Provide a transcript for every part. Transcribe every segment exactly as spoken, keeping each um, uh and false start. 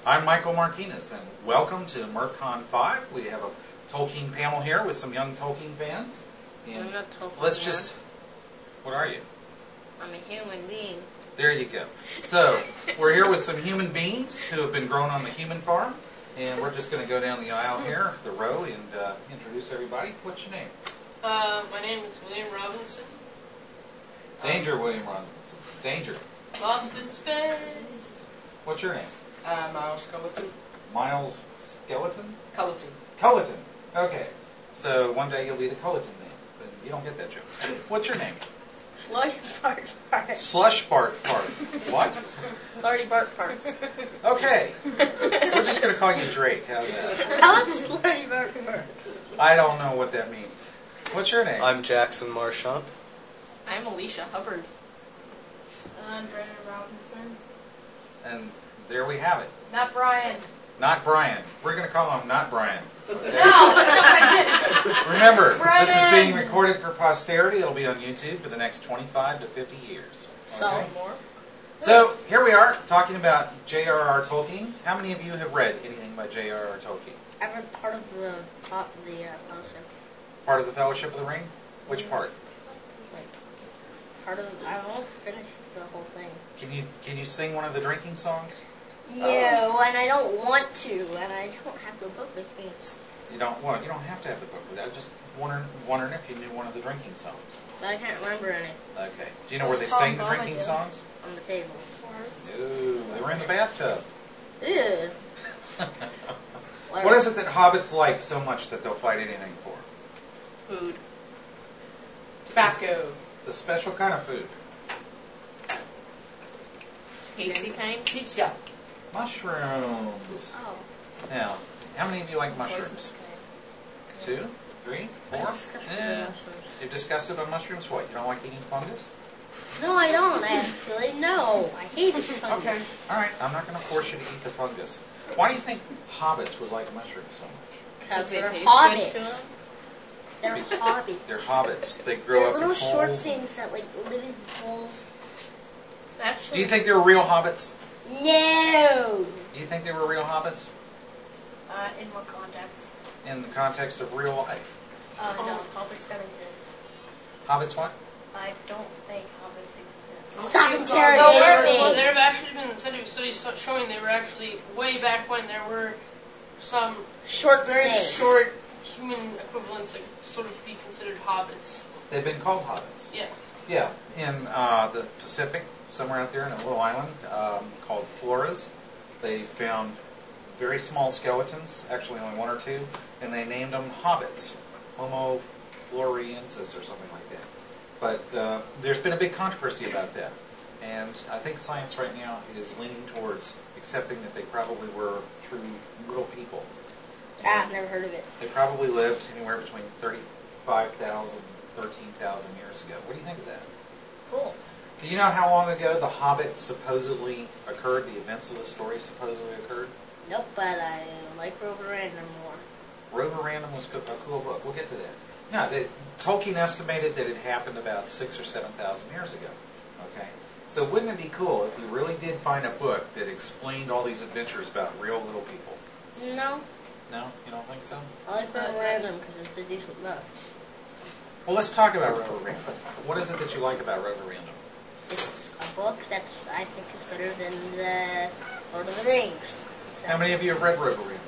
I'm Michael Martinez, and welcome to MerCon five. We have a Tolkien panel here with some young Tolkien fans. And I'm not Tolkien. let's just... What are you? I'm a human being. There you go. So, we're here with some human beings who have been grown on the human farm, and we're just going to go down the aisle here, the row, and uh, introduce everybody. What's your name? Uh, my name is William Robinson. Danger, William Robinson. Danger. Lost in space. What's your name? Uh, Miles Culleton. Miles Skeleton? Culleton. Culleton. Okay. So one day you'll be the Culleton man, but you don't get that joke. What's your name? Slush Bart Fart. Slush Bart Fart. What? Slurry Bart Farts. Okay. We're just going to call you Drake. How's that? How's Slurry Bart Fart? I don't know what that means. What's your name? I'm Jackson Marchant. I'm Alicia Hubbard. I'm Brennan Robinson. And there we have it. Not Brian. Not Brian. We're going to call him Not Brian. No, that's not what I Remember, this is Brennan! being recorded for posterity. It'll be on YouTube for the next twenty-five to fifty years. So Okay? more. So here we are talking about J R R Tolkien. How many of you have read anything by J R R Tolkien? I've read part of the top of the uh, fellowship. Part of the Fellowship of the Ring? Which part? Like part of. I almost finished the whole thing. Can you can you sing one of the drinking songs? No, and I don't want to, and I don't have the book with me. You don't. Well, you don't have to have the book with that. Just wondering, wondering if you knew one of the drinking songs. But I can't remember any Okay. Do you know where they What's sing the Tom drinking Bombadil? songs? on the table. No, they were in the bathtub. Ew. What is it that hobbits like so much that they'll fight anything for? Food. Tobacco. It's a special kind of food. Tasty kind. Pizza. Mushrooms. Oh. Now, how many of you like mushrooms? Two? Three? I Four? disgusted with Eh. mushrooms. You're disgusted by mushrooms? What, you don't like eating fungus? No, I don't actually. No, I hate fungus. Okay. All right. I'm not going to force you to eat the fungus. Why do you think hobbits would like mushrooms so much? Because they they're taste hobbits. good to 'em? They're hobbits. They're hobbits. They grow They're up in little short holes. things that like live in holes. Actually, Do you think they were real hobbits? No. Do you think they were real hobbits Uh, in what context? in the context of real life? Uh, no, hobbits don't exist. Hobbits what? I don't think hobbits exist. Stop Well, interrogating there, me. well, there have actually been scientific studies so- showing they were actually way back when there were some Short very things. short human equivalents that could sort of be considered hobbits. They've been called hobbits. Yeah. Yeah, in uh, the Pacific, somewhere out there in a little island um, called Flores, they found very small skeletons, actually only one or two, and they named them hobbits, Homo floresiensis or something like that. But uh, there's been a big controversy about that, and I think science right now is leaning towards accepting that they probably were true little people. Ah, never heard of it. They probably lived anywhere between thirty-five thousand and thirteen thousand years ago. What do you think of that? Cool. Do you know how long ago The Hobbit supposedly occurred, the events of the story supposedly occurred? Nope, but I like Rover Random more. Rover Random was co- a cool book. We'll get to that. No, they, Tolkien estimated that it happened about six or seven thousand years ago. Okay, so wouldn't it be cool if you really did find a book that explained all these adventures about real little people? No, No, you don't think so? I like Rover Random because it's a decent book. Well, let's talk about Rover Random. What is it that you like about Rover Random? It's a book that I think is better than the Lord of the Rings. So, How many of you have read Rover Random?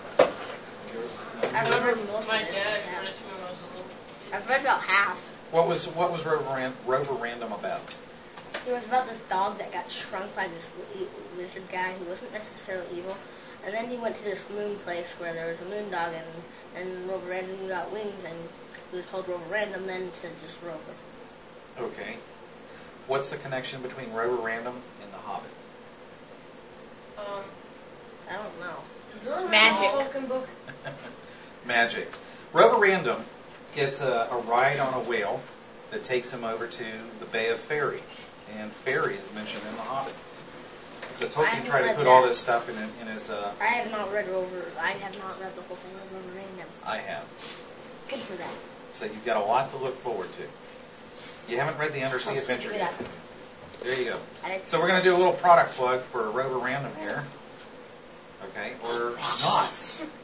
I've Remember, read most my of it. dad Yeah. read it to me when I was a little kid. I've read about half. What was what was Rover, Ran- Rover Random about? It was about this dog that got shrunk by this wi- wizard guy who wasn't necessarily evil. And then he went to this moon place where there was a moon dog, and, and Rover Random got wings, and he was called Rover Random, then said just Rover. Okay. What's the connection between Rover Random and The Hobbit? Um, I don't know. You're Magic. a Tolkien book. Magic. Rover Random gets a, a ride on a whale that takes him over to the Bay of Fairy. And Fairy is mentioned in The Hobbit. So I Tolkien haven't tried to read put all that. this stuff in, in his... Uh, I have not read Rover. I have not read the whole thing of Rover Random. I have. Good for that. So you've got a lot to look forward to. You haven't read The Undersea I'll Adventure figure it yet. out. There you go. I So we're going to do a little product plug for Rover Random here. okay, or not.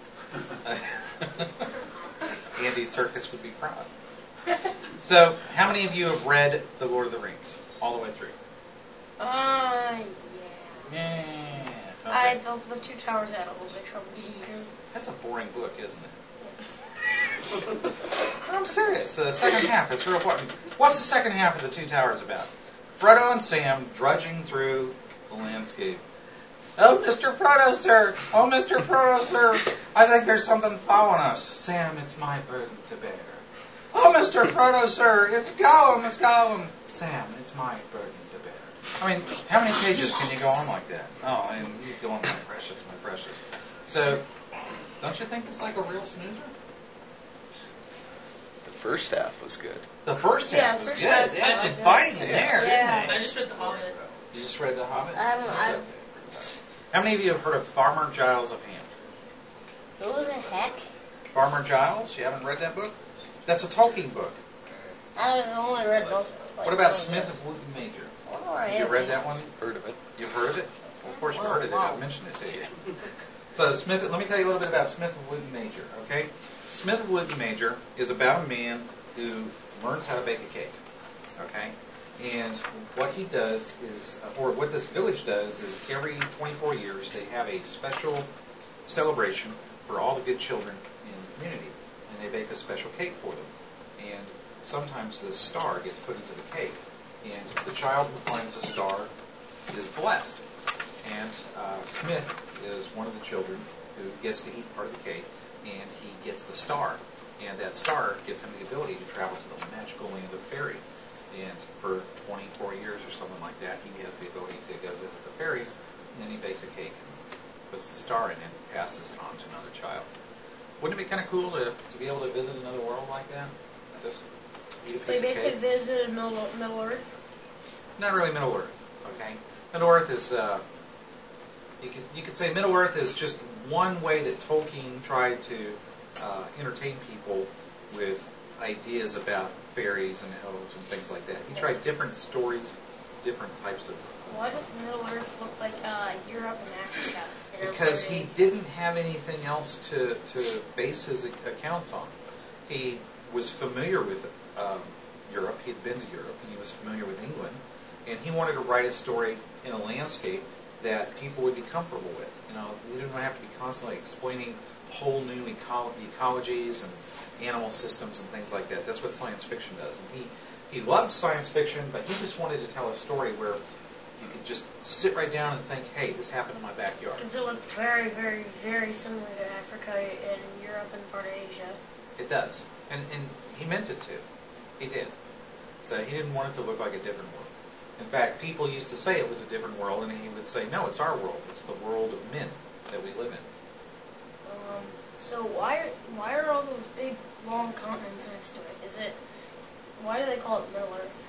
Andy Serkis would be proud. So, how many of you have read The Lord of the Rings all the way through? Uh, yeah. Yeah. I Okay. the, the Two Towers had a little bit of trouble getting through. That's a boring book, isn't it? I'm serious. The second half is real important. What's the second half of The Two Towers about? Frodo and Sam drudging through the landscape. Oh, Mister Frodo, sir! Oh, Mister Frodo, sir! I think there's something following us. Sam, it's my burden to bear. Oh, Mister Frodo, sir! It's Gollum, it's Gollum! Sam, it's my burden to bear. I mean, how many pages can you go on like that? Oh, and he's going, my precious, my precious. So, don't you think it's like a real snoozer? The first half was good. The first Yeah, half was first good. half They had was some good. fighting in there, Yeah. didn't I they? just read The Hobbit. You just read The Hobbit? I haven't- That's I- okay. How many of you have heard of Farmer Giles of Hand? Who the heck? Farmer Giles? You haven't read that book? That's a Tolkien book. I've only read most. Like, What about some of Smith it. of Wood and Major? What are You read that one? Heard of it? You've heard of it? Well, of course you've Well, heard of it. wow. I've mentioned it to you. So Smith, let me tell you a little bit about Smith of Wood and Major, okay? Smith of Wood and Major is about a man who learns how to bake a cake, okay? And what he does is, or what this village does is every twenty-four years they have a special celebration for all the good children in the community. And they bake a special cake for them. And sometimes the star gets put into the cake. And the child who finds a star is blessed. And uh, Smith is one of the children who gets to eat part of the cake, and he gets the star. And that star gives him the ability to travel to the magical land of fairy. And for twenty-four years or something like that, he has the ability to go visit the fairies, and then he bakes a cake and puts the star in it and passes it on to another child. Wouldn't it be kind of cool to, to be able to visit another world like that? Just eat a So you piece of basically cake? visited Middle, Middle Earth? Not really Middle Earth, okay? Middle Earth is, uh, you could, you could say Middle Earth is just one way that Tolkien tried to uh, entertain people with ideas about fairies and elves and things like that. He tried different stories, different types of... Why does Middle Earth look like uh, Europe and Africa? You know, Because very- he didn't have anything else to, to base his accounts on. He was familiar with um, Europe, he'd been to Europe, and he was familiar with England, and he wanted to write a story in a landscape that people would be comfortable with. You know, we didn't have to be constantly explaining whole new eco- ecologies and animal systems and things like that. That's what science fiction does. And he, he loved science fiction, but he just wanted to tell a story where you could just sit right down and think, hey, this happened in my backyard. Does it look very, very, very similar to Africa and Europe and part of Asia? It does. And, and he meant it to. He did. So he didn't want it to look like a different world. In fact, people used to say it was a different world, and he would say, no, it's our world. It's the world of men that we live in. Um, so why are, why are all those big, long continents next to it? Is it, why do they call it Middle Earth?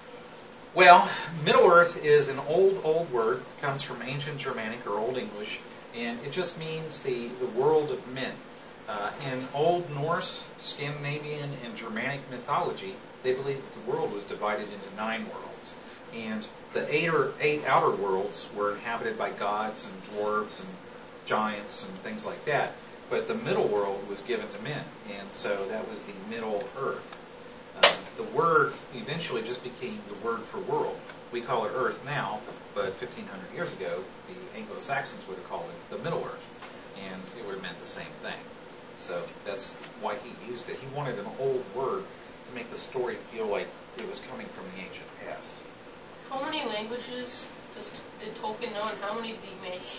Well, Middle Earth is an old, old word. It comes from ancient Germanic or Old English, and it just means the, the world of men. Uh, in Old Norse, Scandinavian, and Germanic mythology, they believed that the world was divided into nine worlds. And the eight, or eight outer worlds were inhabited by gods and dwarves and giants and things like that. But the middle world was given to men, and so that was the Middle Earth. Uh, the word eventually just became the word for world. We call it Earth now, but fifteen hundred years ago, the Anglo-Saxons would have called it the Middle Earth, and it would have meant the same thing. So that's why he used it. He wanted an old word to make the story feel like it was coming from the ancient past. How many languages does did Tolkien know, and how many did he make?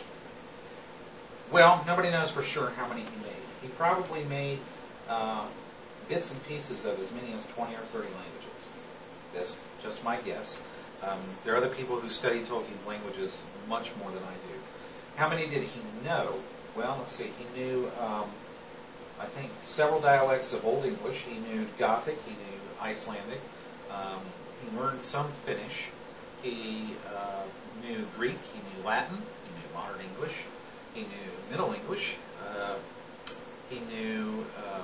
Well, nobody knows for sure how many he made. He probably made uh, bits and pieces of as many as twenty or thirty languages. That's just my guess. Um, there are other people who study Tolkien's languages much more than I do. How many did he know? Well, let's see. He knew, um, I think, several dialects of Old English. He knew Gothic. He knew Icelandic. Um, he learned some Finnish. He uh, knew Greek. He knew Latin. He knew Modern English. He knew Middle English. Uh, he knew uh,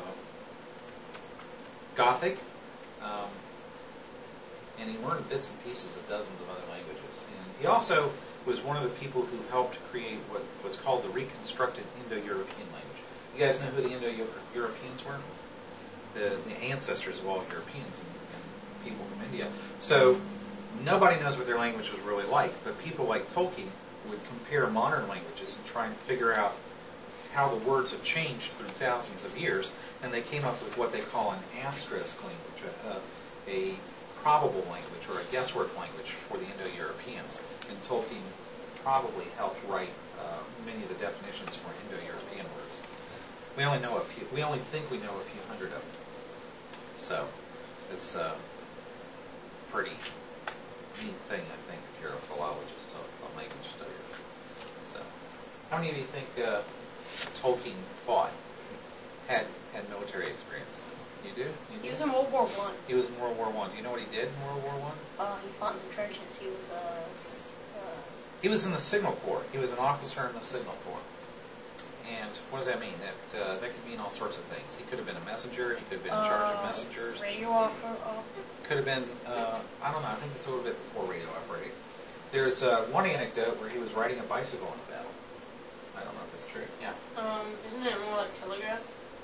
Gothic. Um, and he learned bits and pieces of dozens of other languages. And he also was one of the people who helped create what was called the reconstructed Indo-European language. You guys know who the Indo-Europeans were? The, the ancestors of all Europeans and, and people from India. So nobody knows what their language was really like, but people like Tolkien would compare modern languages and try and figure out how the words have changed through thousands of years, and they came up with what they call an asterisk language, a, a probable language or a guesswork language for the Indo-Europeans. And Tolkien probably helped write uh, many of the definitions for Indo-European words. We only know a few. We only think we know a few hundred of them. So it's a pretty neat thing, I think, if you're a philologist, a, a language studier. So, how many of you think uh, Tolkien fought, had had military experience? You do? You He do? was in World War One. He was in World War One. Do you know what he did in World War One? Uh, he fought in the trenches. He was uh, s- uh, He was in the Signal Corps. He was an officer in the Signal Corps. And what does that mean? That uh, that could mean all sorts of things. He could have been a messenger. He could have been in charge of uh, messengers. radio opera. Uh, Could have been, uh, I don't know, I think it's a little bit before radio operating. There's uh, one anecdote where he was riding a bicycle in a battle. I don't know if it's true. Yeah. Um, isn't it more like telegraph?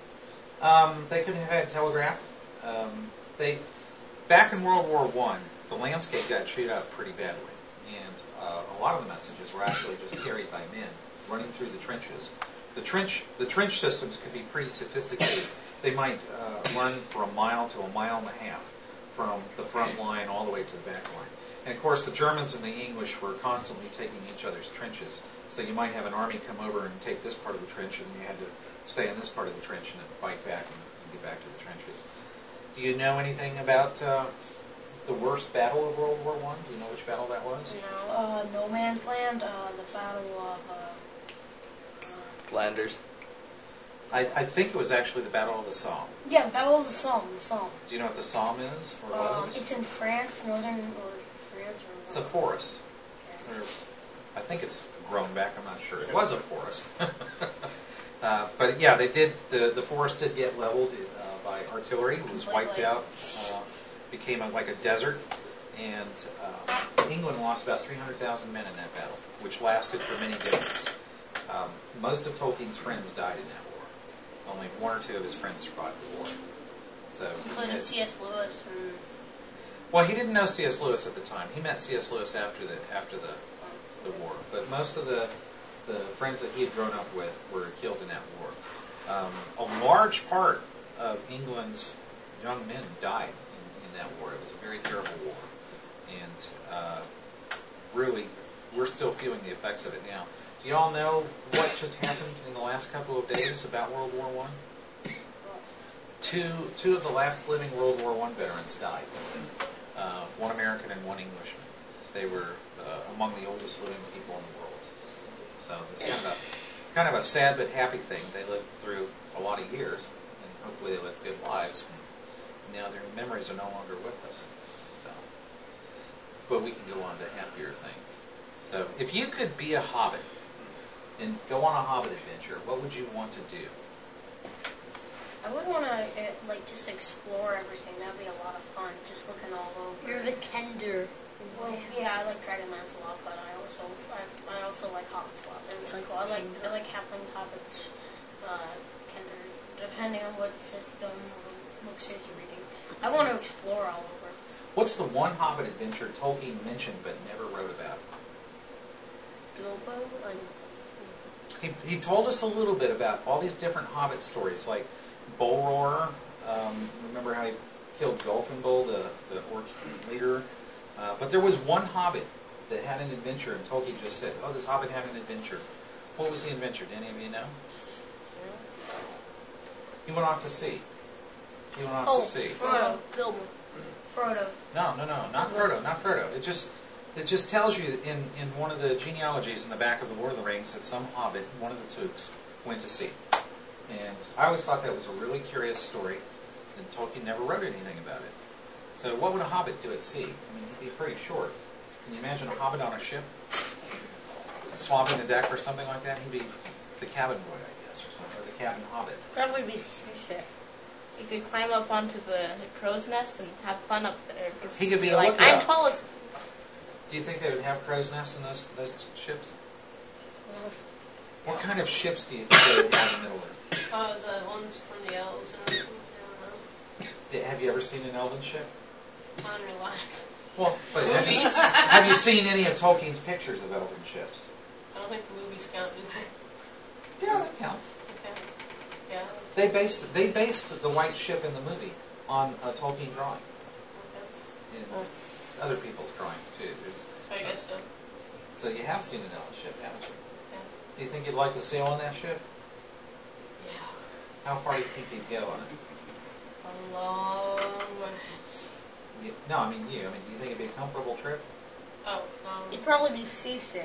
Um, they could have had telegraph. Um, they back in World War One, the landscape got chewed up pretty badly, and uh, a lot of the messages were actually just carried by men running through the trenches. The trench, the trench systems could be pretty sophisticated. They might uh, run for a mile to a mile and a half from the front line all the way to the back line. And of course, the Germans and the English were constantly taking each other's trenches. So you might have an army come over and take this part of the trench, and you had to stay in this part of the trench and then fight back and, and get back to the trenches. Do you know anything about uh, the worst battle of World War One? Do you know which battle that was? you know, uh, No Man's Land. Uh, the Battle of. Uh, Flanders. I, I think it was actually the Battle of the Somme. yeah, the Battle of the Somme. The Somme. Do you know what the Somme is, or Um, was? it's in France, northern or France or. It's a forest. Or, I think it's grown back. I'm not sure. It was a forest. uh, but yeah, they did. The the forest did get leveled uh, by artillery. It was wiped Completely. out. Uh, became a, like a desert. And uh, England lost about three hundred thousand men in that battle, which lasted for many days. Um, most of Tolkien's friends died in that war. Only one or two of his friends survived the war. So, Including it's- C S Lewis and well, he didn't know C S Lewis at the time. He met C S Lewis after the after the the war. But most of the the friends that he had grown up with were killed in that war. Um, a large part of England's young men died in, in that war. It was a very terrible war, and uh, really, we're still feeling the effects of it now. Do you all know what just happened in the last couple of days about World War One? Two two of the last living World War One veterans died. Uh, one American and one Englishman. They were uh, among the oldest living people in the world. So it's kind of a kind of a sad but happy thing. They lived through a lot of years, and hopefully they lived good lives. And now their memories are no longer with us. So, but we can go on to happier things. So, if you could be a hobbit and go on a hobbit adventure, what would you want to do? I would want to uh, like just explore everything. That'd be a lot of fun. Just looking all over. You're the Kender. Well, yeah, I like Dragonlance a lot, but I also I, I also like hobbits a lot. There's like I like I like halflings, hobbits, uh, Kender, depending on what system or book series you're reading. I want to explore all over. What's the one hobbit adventure Tolkien mentioned but never wrote about? Bilbo and He, he told us a little bit about all these different hobbit stories, like Bolroar. Um, remember how he killed Gulfinbull, the, the orc leader? Uh, but there was one hobbit that had an adventure, and Tolkien just said, oh, this hobbit had an adventure. What was the adventure? Do any of you know? He went off to sea. He went off Oh, to sea. Frodo. Bilbo. Frodo. No, no, no, not Frodo, not Frodo. It just it just tells you in, in one of the genealogies in the back of the Lord of the Rings that some hobbit, one of the Tooks, went to sea. And I always thought that was a really curious story, and Tolkien never wrote anything about it. So what would a hobbit do at sea? I mean, he'd be pretty short. Can you imagine a hobbit on a ship? Swamping the deck or something like that? He'd be the cabin boy, I guess, or something, or the cabin hobbit. Probably be seasick. You could climb up onto the crow's nest and have fun up there. 'cause He could be you'd a like, lookout. I'm tallest. Do you think they would have crow's nests in those those ships? What kind of ships do you think they would have in Middle Earth? Uh, the ones from the elves and everything. I Yeah, have you ever seen an elven ship? don't know. Not in real life. Well, but have you, Movies. have you seen any of Tolkien's pictures of elven ships? I don't think the movies count, do they? Yeah, that counts. Okay. Yeah. They based they based the white ship in the movie on a Tolkien drawing. Okay. And other people's drawings too. There's, So I guess so. so you have seen an elven ship, haven't you? Yeah. Do you think you'd like to sail on that ship? Yeah. How far do you think you'd go on it? A long ways. You, no, I mean you. I mean, do you think it'd be a comfortable trip? Oh, um, You'd probably be seasick.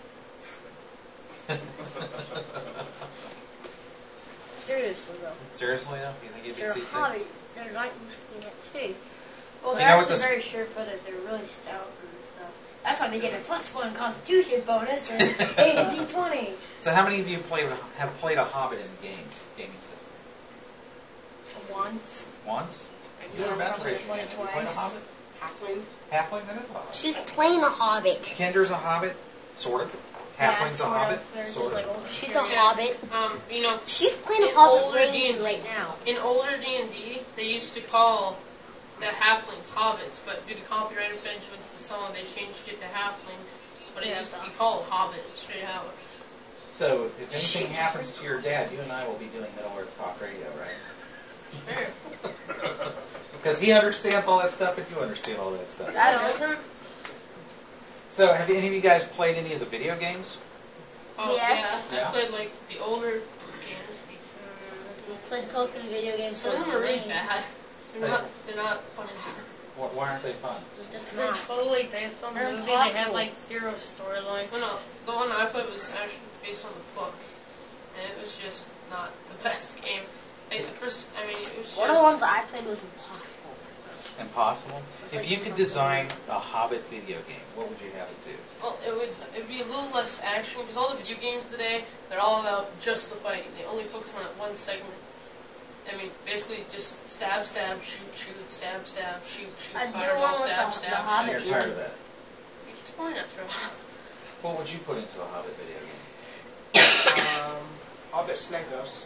Seriously though. Seriously though, do you think you'd be They're seasick? hobby. They're not used to being at sea. Well, You they're know what actually this- very sure-footed. They're really stout and stuff. That's why they get a plus one Constitution bonus and a D twenty. So, how many of you played have played a Hobbit in games, gaming systems? Once. Once? You Yeah, never been I a played British man. it Have you played a twice. Hobbit? Halfling. Halfling, that is a Hobbit. She's playing a hobbit. Kinder's a Hobbit, sort of. Yeah, Halfling's a sort Hobbit, of. They're sort just like of. older She's a characters. hobbit. um, you know, She's playing a in hobbit older range D and D right now. In older D and D, they used to call the halflings hobbits, but due to copyright infringements and so on, they changed it to halfling. But it Yeah, used to be duh. called hobbit straight out. So, if anything happens to your dad, you and I will be doing Middle Earth Talk Radio, right? Sure. Because he understands all that stuff and you understand all that stuff. That wasn't. So, have any of you guys played any of the video games? Oh, Yes. Yeah, Yeah. I played like the older games. You played Tolkien video games. Some of them are really for bad. They're not. They're not fun. Wh- Why aren't they fun? Just They're not. totally based on the They're movie. They have impossible. like zero storyline. No, no. The one I played was actually based on the book, and it was just not the best game. Like the first, I mean, it was One of the ones just. I played was impossible. Impossible? If you could design a Hobbit video game, what would you have it do? Well, it would. It'd be a little less action because all the video games today, they're all about just the fighting. They only focus on that one segment. I mean, basically just stab, stab, shoot, shoot, stab, stab, shoot, shoot, I'd do fireball, one with stab, the- stab, the shoot. Hobbit. You're tired of that. It gets boring after a while. What would you put into a Hobbit video game? Um, Hobbit Snegos.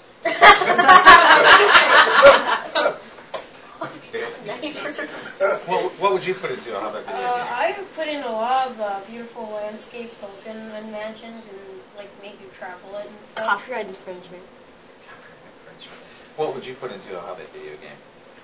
What, what would you put into a Hobbit video Uh, game? I have put in a lot of uh, beautiful landscape Tolkien imagined and like make you travel it and stuff. Copyright infringement. What would you put into a Hobbit video game?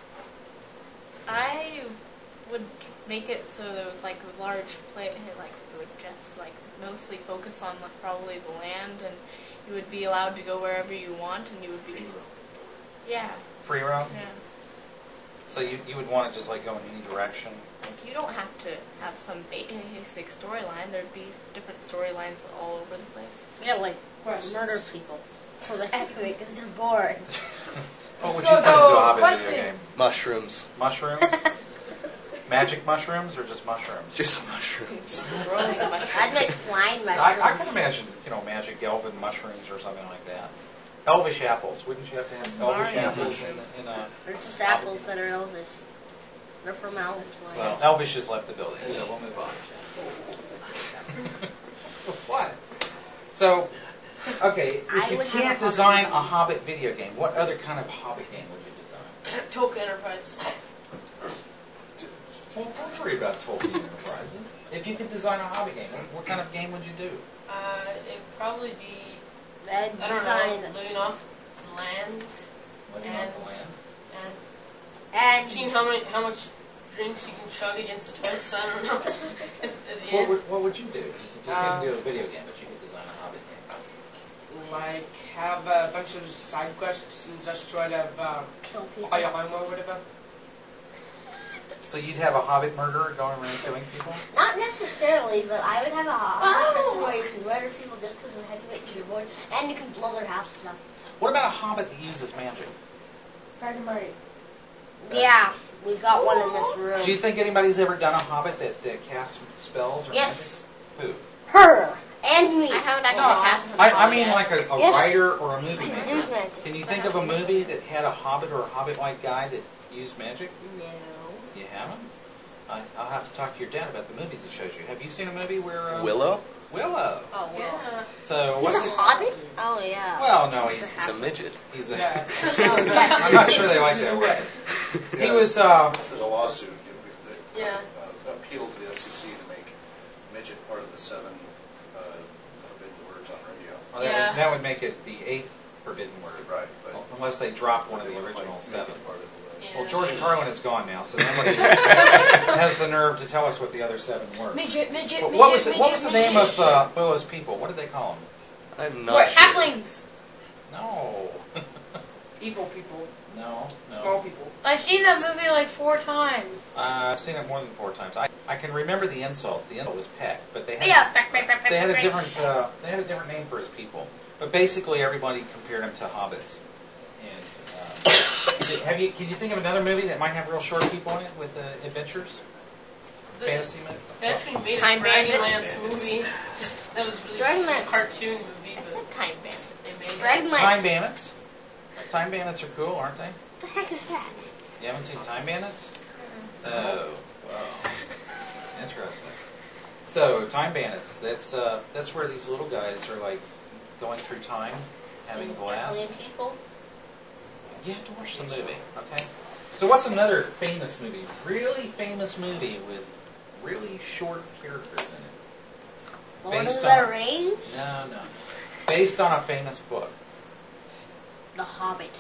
I would make it so there was like a large play, like it would just like mostly focus on like, probably the land, and you would be allowed to go wherever you want, and you would be, yeah, Free roam? yeah. So you, you would want to just like go in any direction? Like you don't have to have some basic storyline. There'd be different storylines all over the place. Yeah, like murder people. So they have to because they're bored. What would Let's you put go into a go Hobbit question. video game? Mushrooms. Mushrooms? Magic mushrooms or just mushrooms? Just mushrooms. Growing mushrooms. I'd make flying mushrooms. I, I can imagine, you know, magic elven mushrooms or something like that. Elvish apples. Wouldn't you have to have elvish Mario apples in, mushrooms. in a... They're just apples that are elvish. They're from Elvish So, land. Elvish has left the building, so we'll move on. What? So, okay, I if you would have can't a design a Hobbit Hobbit video game, what other kind of Hobbit game would you design? Tolkien Enterprises. Well, don't worry about Tolkien Enterprises. If you could design a Hobbit game, what, what kind of game would you do? Uh, it'd probably be, I'd I don't design know, living off land Living And- on the land? and and seeing how many, how much drinks you can chug against the Twix. I don't know. At, at the What end. would, what would you do if you Uh, couldn't do a video game, but you could design a Hobbit game? Like, have a bunch of side quests and just try to um, kill people. buy a home or whatever. So you'd have a Hobbit murderer going around killing people? Not necessarily, but I would have a hot person where you can murder people just because of the head of it because you're bored, and you can blow their houses up. What about a Hobbit that uses magic? Dragonmarty. Yeah, we got one in this room. Do you think anybody's ever done a Hobbit that, that casts spells or Yes, magic? her and me. I haven't actually No, cast them I, all I mean yet. like a, a Yes. writer or a movie I maker. can use magic. Can you think of a movie that had a Hobbit or a Hobbit-like guy that used magic? No. You haven't? I, I'll have to talk to your dad about the movies he shows you. Have you seen a movie where uh, Willow? Willow. Oh, well. Yeah. So He's what's a hobbit? Oh, yeah. well, no, he's He's a midget. he's a. Yeah. Oh, yeah. I'm not sure they like that word. He was. Uh, There's a lawsuit that Yeah. uh, appealed to the F C C to make midget part of the seven uh, forbidden words on radio. well, that, Yeah. would, that would make it the eighth forbidden word, Right, but unless they dropped one of the they original might seven. make it part of the list. Yeah. Well, George Carlin is gone now, so nobody has the nerve to tell us what the other seven were. Midget, midget, What, midget, what was the, midget, what was the midget. name of uh, Willow's people? What did they call them? I'm not What? sure. Halflings. No, Evil people, no, small no. people. I've seen that movie like four times. Uh, I've seen it more than four times. I, I can remember the insult. The insult was peck, but they had Yeah. back, back, back, back, they had a back. different uh, they had a different name for his people. But basically, everybody compared him to hobbits. And uh, have you? Can you think of another movie that might have real short people in it with uh, adventures? The- Fantasy movie. They actually made a Time Dragonlance Bandits. movie. That was really Dragonlance. just a cartoon movie. I But said Time Bandit. they made it. Dragon Time Knights. Bandits. Time Bandits are cool, aren't they? What the heck is that? You haven't seen Time Bandits? Oh, wow. Interesting. So, Time Bandits, that's uh, that's where these little guys are like going through time, having a blast. Alien people. You have to watch the movie, okay? So what's another famous movie? Really famous movie with really short characters in it. Lord Based of on- the Rings. No, no. Based on a famous book. The Hobbit.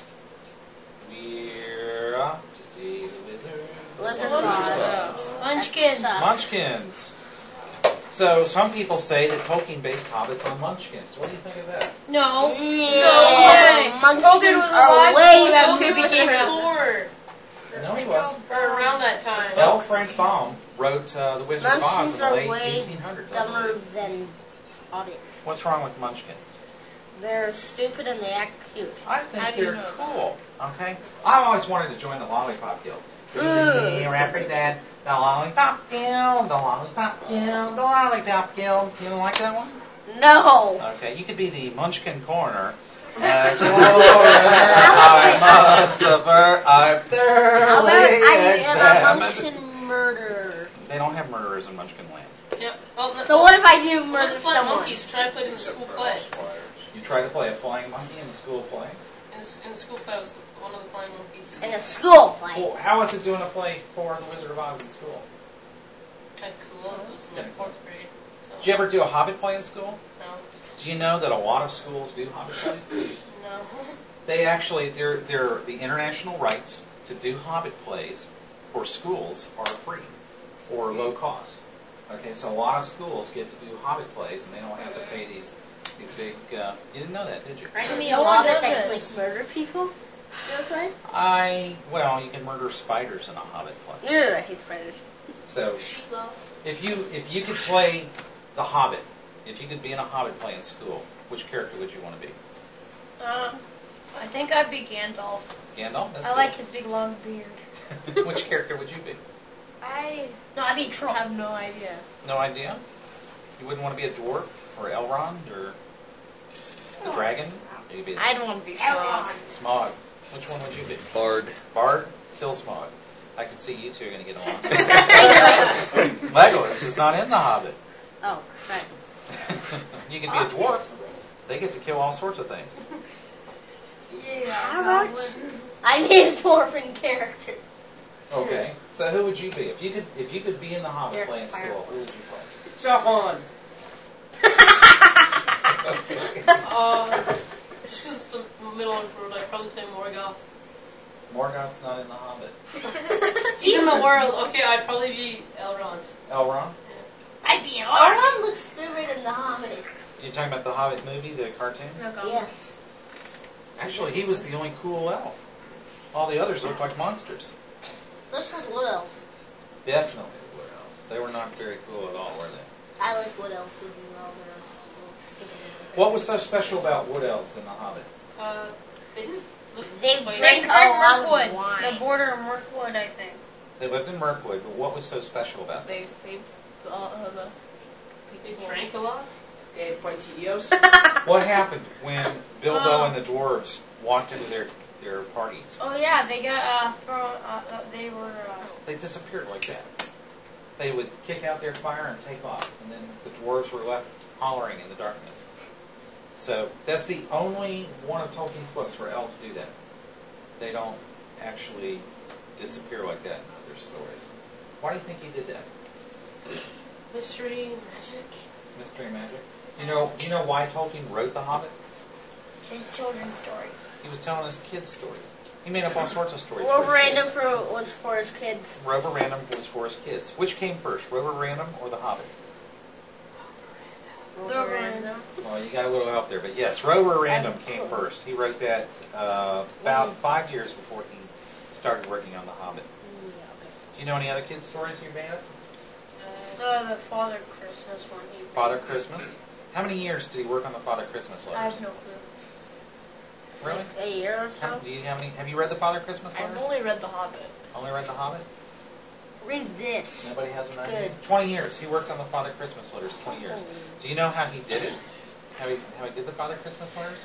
We're off to see the wizard. Wizard of of Oz. Oz. Munchkins. That sucks. Munchkins. So some people say that Tolkien based hobbits on Munchkins. What do you think of that? No. Yeah. No. Munchkins Tolkien was are alive way before after Tolkien he was became around. Before, No, he was. or around that time. L. Frank Baum wrote uh, The Wizard of Oz Munchkins in the are late way eighteen hundreds. I dumber believe. than hobbits. What's wrong with Munchkins? They're stupid and they act cute. I think How do you they're know that? cool. Okay, I always wanted to join the Lollipop Guild. We represent the Lollipop Guild, the Lollipop Guild, the Lollipop Guild. You don't like that one? No. Okay, you could be the Munchkin Coroner. As coroner, I must aver I've How about thoroughly I am a examined. Munchkin murderer? They don't have murderers in Munchkin Land. Yeah. Well, no, So what if I do What murder if Flying someone? Monkeys try to put it in a Except school for play? House Flyers. You try to play a flying monkey in the school play? In, the- in the school play, I was one of the Flying Monkeys. In a school play. Well, how was it doing a play for The Wizard of Oz in school? Kind of cool. It was in Kinda like fourth grade. So. Did you ever do a Hobbit play in school? No. Do you know that a lot of schools do Hobbit plays? No. They actually, they're, they're, the international rights to do Hobbit plays for schools are free or low cost. Okay, so a lot of schools get to do Hobbit plays and they don't have to pay these these big. Uh, you didn't know that, did you? I can be No a one hobbit does that this. like murder people. You okay? I well, you can murder spiders in a Hobbit play. Ew, I hate spiders. So Sheetlove. if you if you could play the Hobbit, if you could be in a Hobbit play in school, which character would you want to be? Uh, I think I'd be Gandalf. Gandalf. That's I cool. like his big long beard. Which character would you be? I no, I'd be I Trump. have no idea. No idea. You wouldn't want to be a dwarf or Elrond or the dragon. You'd be I'd want to be Smog. Smog. Which one would you be? Bard. Bard, Phil Smog. I can see you two are going to get along. Legolas is not in The Hobbit. Oh, right. You can be a dwarf. They get to kill all sorts of things. Yeah. Alright. I'm his dwarven character. Okay. So who would you be if you could if you could be in The Hobbit You're play in fire. school? Who would you play? John. Uh, just because it's the middle of the road, I'd probably play Morgoth. Morgoth's not in The Hobbit. He's in the world. Okay, I'd probably be Elrond. Elrond. I'd be an Arnon looks stupid in the Hobbit. You're talking about the Hobbit movie, the cartoon? Yes. Actually, he was the only cool elf. All the others looked like monsters. Let's like what else? Definitely the Wood Elves. They were not very cool at all, were they? I like what else even though they're little stupid. What was so special about Wood Elves in The Hobbit? Uh, they didn't look They like drink They a protect lot of Mirkwood. wine. The border of Mirkwood, I think. They lived in Mirkwood, but what was so special about them? They saved all of the They people. drank a lot. They had pointillos. What happened when Bilbo Oh. and the dwarves walked into their, their parties? Oh yeah, they got uh, thrown. Uh, uh, they were. Uh, They disappeared like that. they would kick out their fire and take off, and then the dwarves were left hollering in the darkness. So that's the only one of Tolkien's books where elves do that. They don't actually disappear like that in other stories. Why do you think he did that? Mystery, magic. Mystery and magic. You know, you know why Tolkien wrote The Hobbit? It's a children's story. He was telling his kids stories. He made up all sorts of stories. for Rover his Random kids. for was for his kids. Rover Random was for his kids. Which came first, Rover Random or The Hobbit? Rover Random. Well, you got a little help there, but yes, Rover Random came first. He wrote that uh, about five years before he started working on The Hobbit. Do you know any other kids' stories you made up? Uh, the Father Christmas one. He Father Christmas. How many years did he work on the Father Christmas I letters? have no clue. Really? A year or How, so. do you have any? Have you read the Father Christmas I've letters? only read The Hobbit. Only read The Hobbit? Read this. Nobody has an idea? Good. Twenty years. He worked on the Father Christmas letters. Twenty years. Do you know how he did it? How he how he did the Father Christmas letters?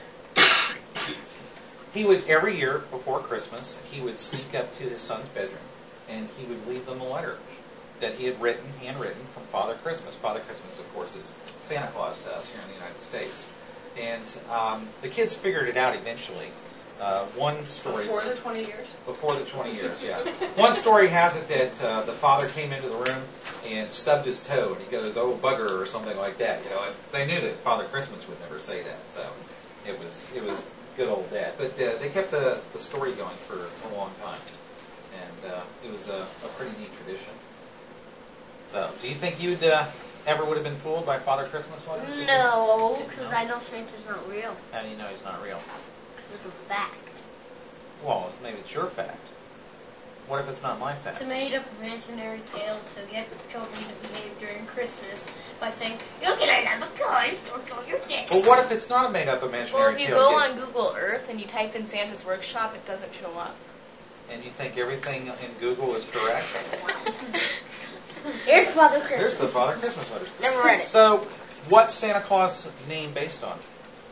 He would every year before Christmas he would sneak up to his son's bedroom and he would leave them a letter that he had written, handwritten from Father Christmas. Father Christmas, of course, is Santa Claus to us here in the United States. And um, the kids figured it out eventually. Uh, one story Before the twenty years? before the twenty years, yeah. One story has it that uh, the father came into the room and stubbed his toe, and he goes, "Oh, bugger," or something like that. You know, and they knew that Father Christmas would never say that, so it was it was good old dad. But uh, they kept the, the story going for a long time, and uh, it was a, a pretty neat tradition. So, do you think you'd uh, ever would have been fooled by Father Christmas letters? No, because I know Santa's not real. How do you know he's not real? Because it's a fact. Well, maybe it's your fact. What if it's not my fact? It's a made-up imaginary tale to get children to behave during Christmas by saying, "You'll get another toy, don't tell your dad." Well, what if it's not a made-up imaginary Well, if you tale? go You- on Google Earth and you type in Santa's workshop, it doesn't show up. And you think everything in Google is correct? Here's Father Christmas. Here's the Father Christmas letters. Never read it. So, what's Santa Claus name based on?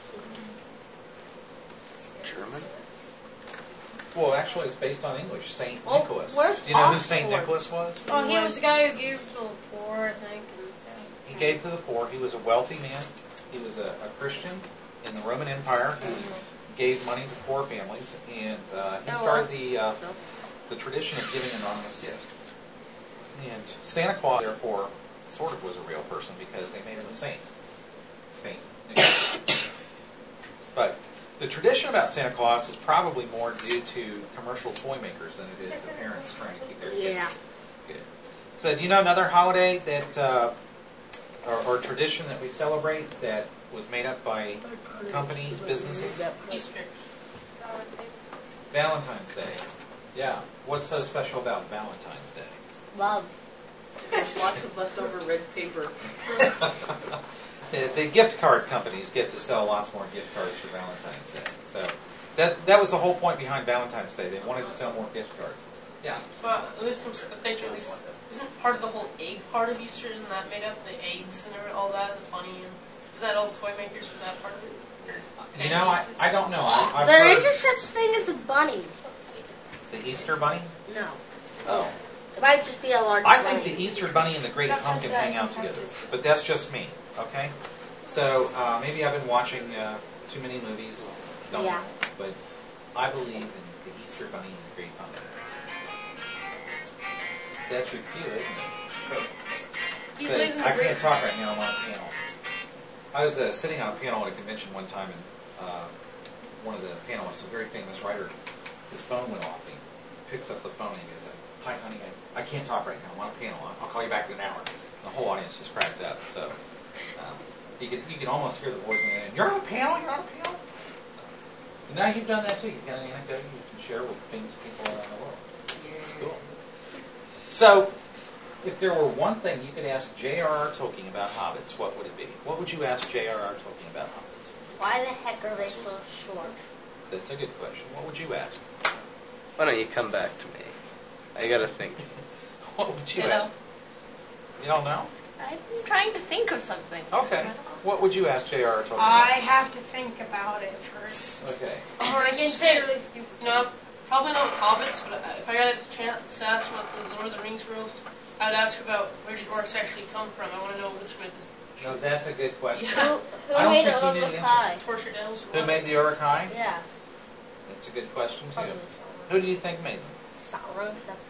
German? Well, actually, it's based on English. Saint Well, Nicholas. where's Do you know who Oxford? Saint Nicholas was? Oh, he was the guy who gave to the poor, I think. And, He gave to the poor. He was a wealthy man. He was a, a Christian in the Roman Empire. He gave money to poor families, and uh, he Oh, started well. the uh, the tradition of giving anonymous gifts. And Santa Claus, therefore, sort of was a real person because they made him a saint. Saint Nicholas. But the tradition about Santa Claus is probably more due to commercial toy makers than it is to parents trying to keep their kids Yeah. good. So, do you know another holiday that, uh, or, or tradition that we celebrate that was made up by companies, businesses? Easter. Valentine's Day. Yeah. What's so special about Valentine's Day? Love. There's lots of leftover red paper. The, the gift card companies get to sell lots more gift cards for Valentine's Day. So that that was the whole point behind Valentine's Day. They wanted to sell more gift cards. Yeah. Well, at least I'm, I think at least isn't part of the whole egg part of Easter? Isn't that made up? The eggs and every- all that, the bunny, and isn't that all toy makers for that part of it? You know, I, I don't know. I, I've There heard is a such thing as a bunny. the Easter Bunny. No. Oh. It might just be a large I bunny. think the Easter Bunny and the Great Pumpkin hang out together, but that's just me. Okay. So uh, maybe I've been watching uh, too many movies. Don't Yeah. know, but I believe in the Easter Bunny and the Great Pumpkin. That's your cue, isn't it? Do you Say, believe in the I great- can't talk right now. I'm on a panel. I was uh, sitting on a panel at a convention one time, and uh, one of the panelists, a very famous writer, his phone went off. He picks up the phone and he goes, "Hi, honey, I, I can't talk right now. I'm on a panel. I'll, I'll call you back in an hour." And the whole audience just cracked up. So um, you could you could almost hear the voice in the end. "You're on a panel. You're on a panel." So now you've done that too. You've got an anecdote you can share with famous people around the world. It's cool. So, if there were one thing you could ask J R R. Tolkien about hobbits, what would it be? What would you ask J R R. Tolkien about hobbits? Why the heck are they so short? That's a good question. What would you ask? Why don't you come back to me? I gotta think. What would you You know. ask? You don't know? I'm trying to think of something. Okay. What would you ask J R R. Tolkien I about? have to think about it first. Okay. Or I I can can say say, really stupid. you know, probably not hobbits, but if I got a chance to ask about the Lord of the Rings world, I'd ask about where did orcs actually come from. I want to know which myth is No, that's a good question. Yeah. Who, I who don't made think it you look knew the answer. high? tortured elves. Who made the Uruk-hai? Yeah. That's a good question too. Probably Sauron. Who do you think made them? Sauron, 'cause that's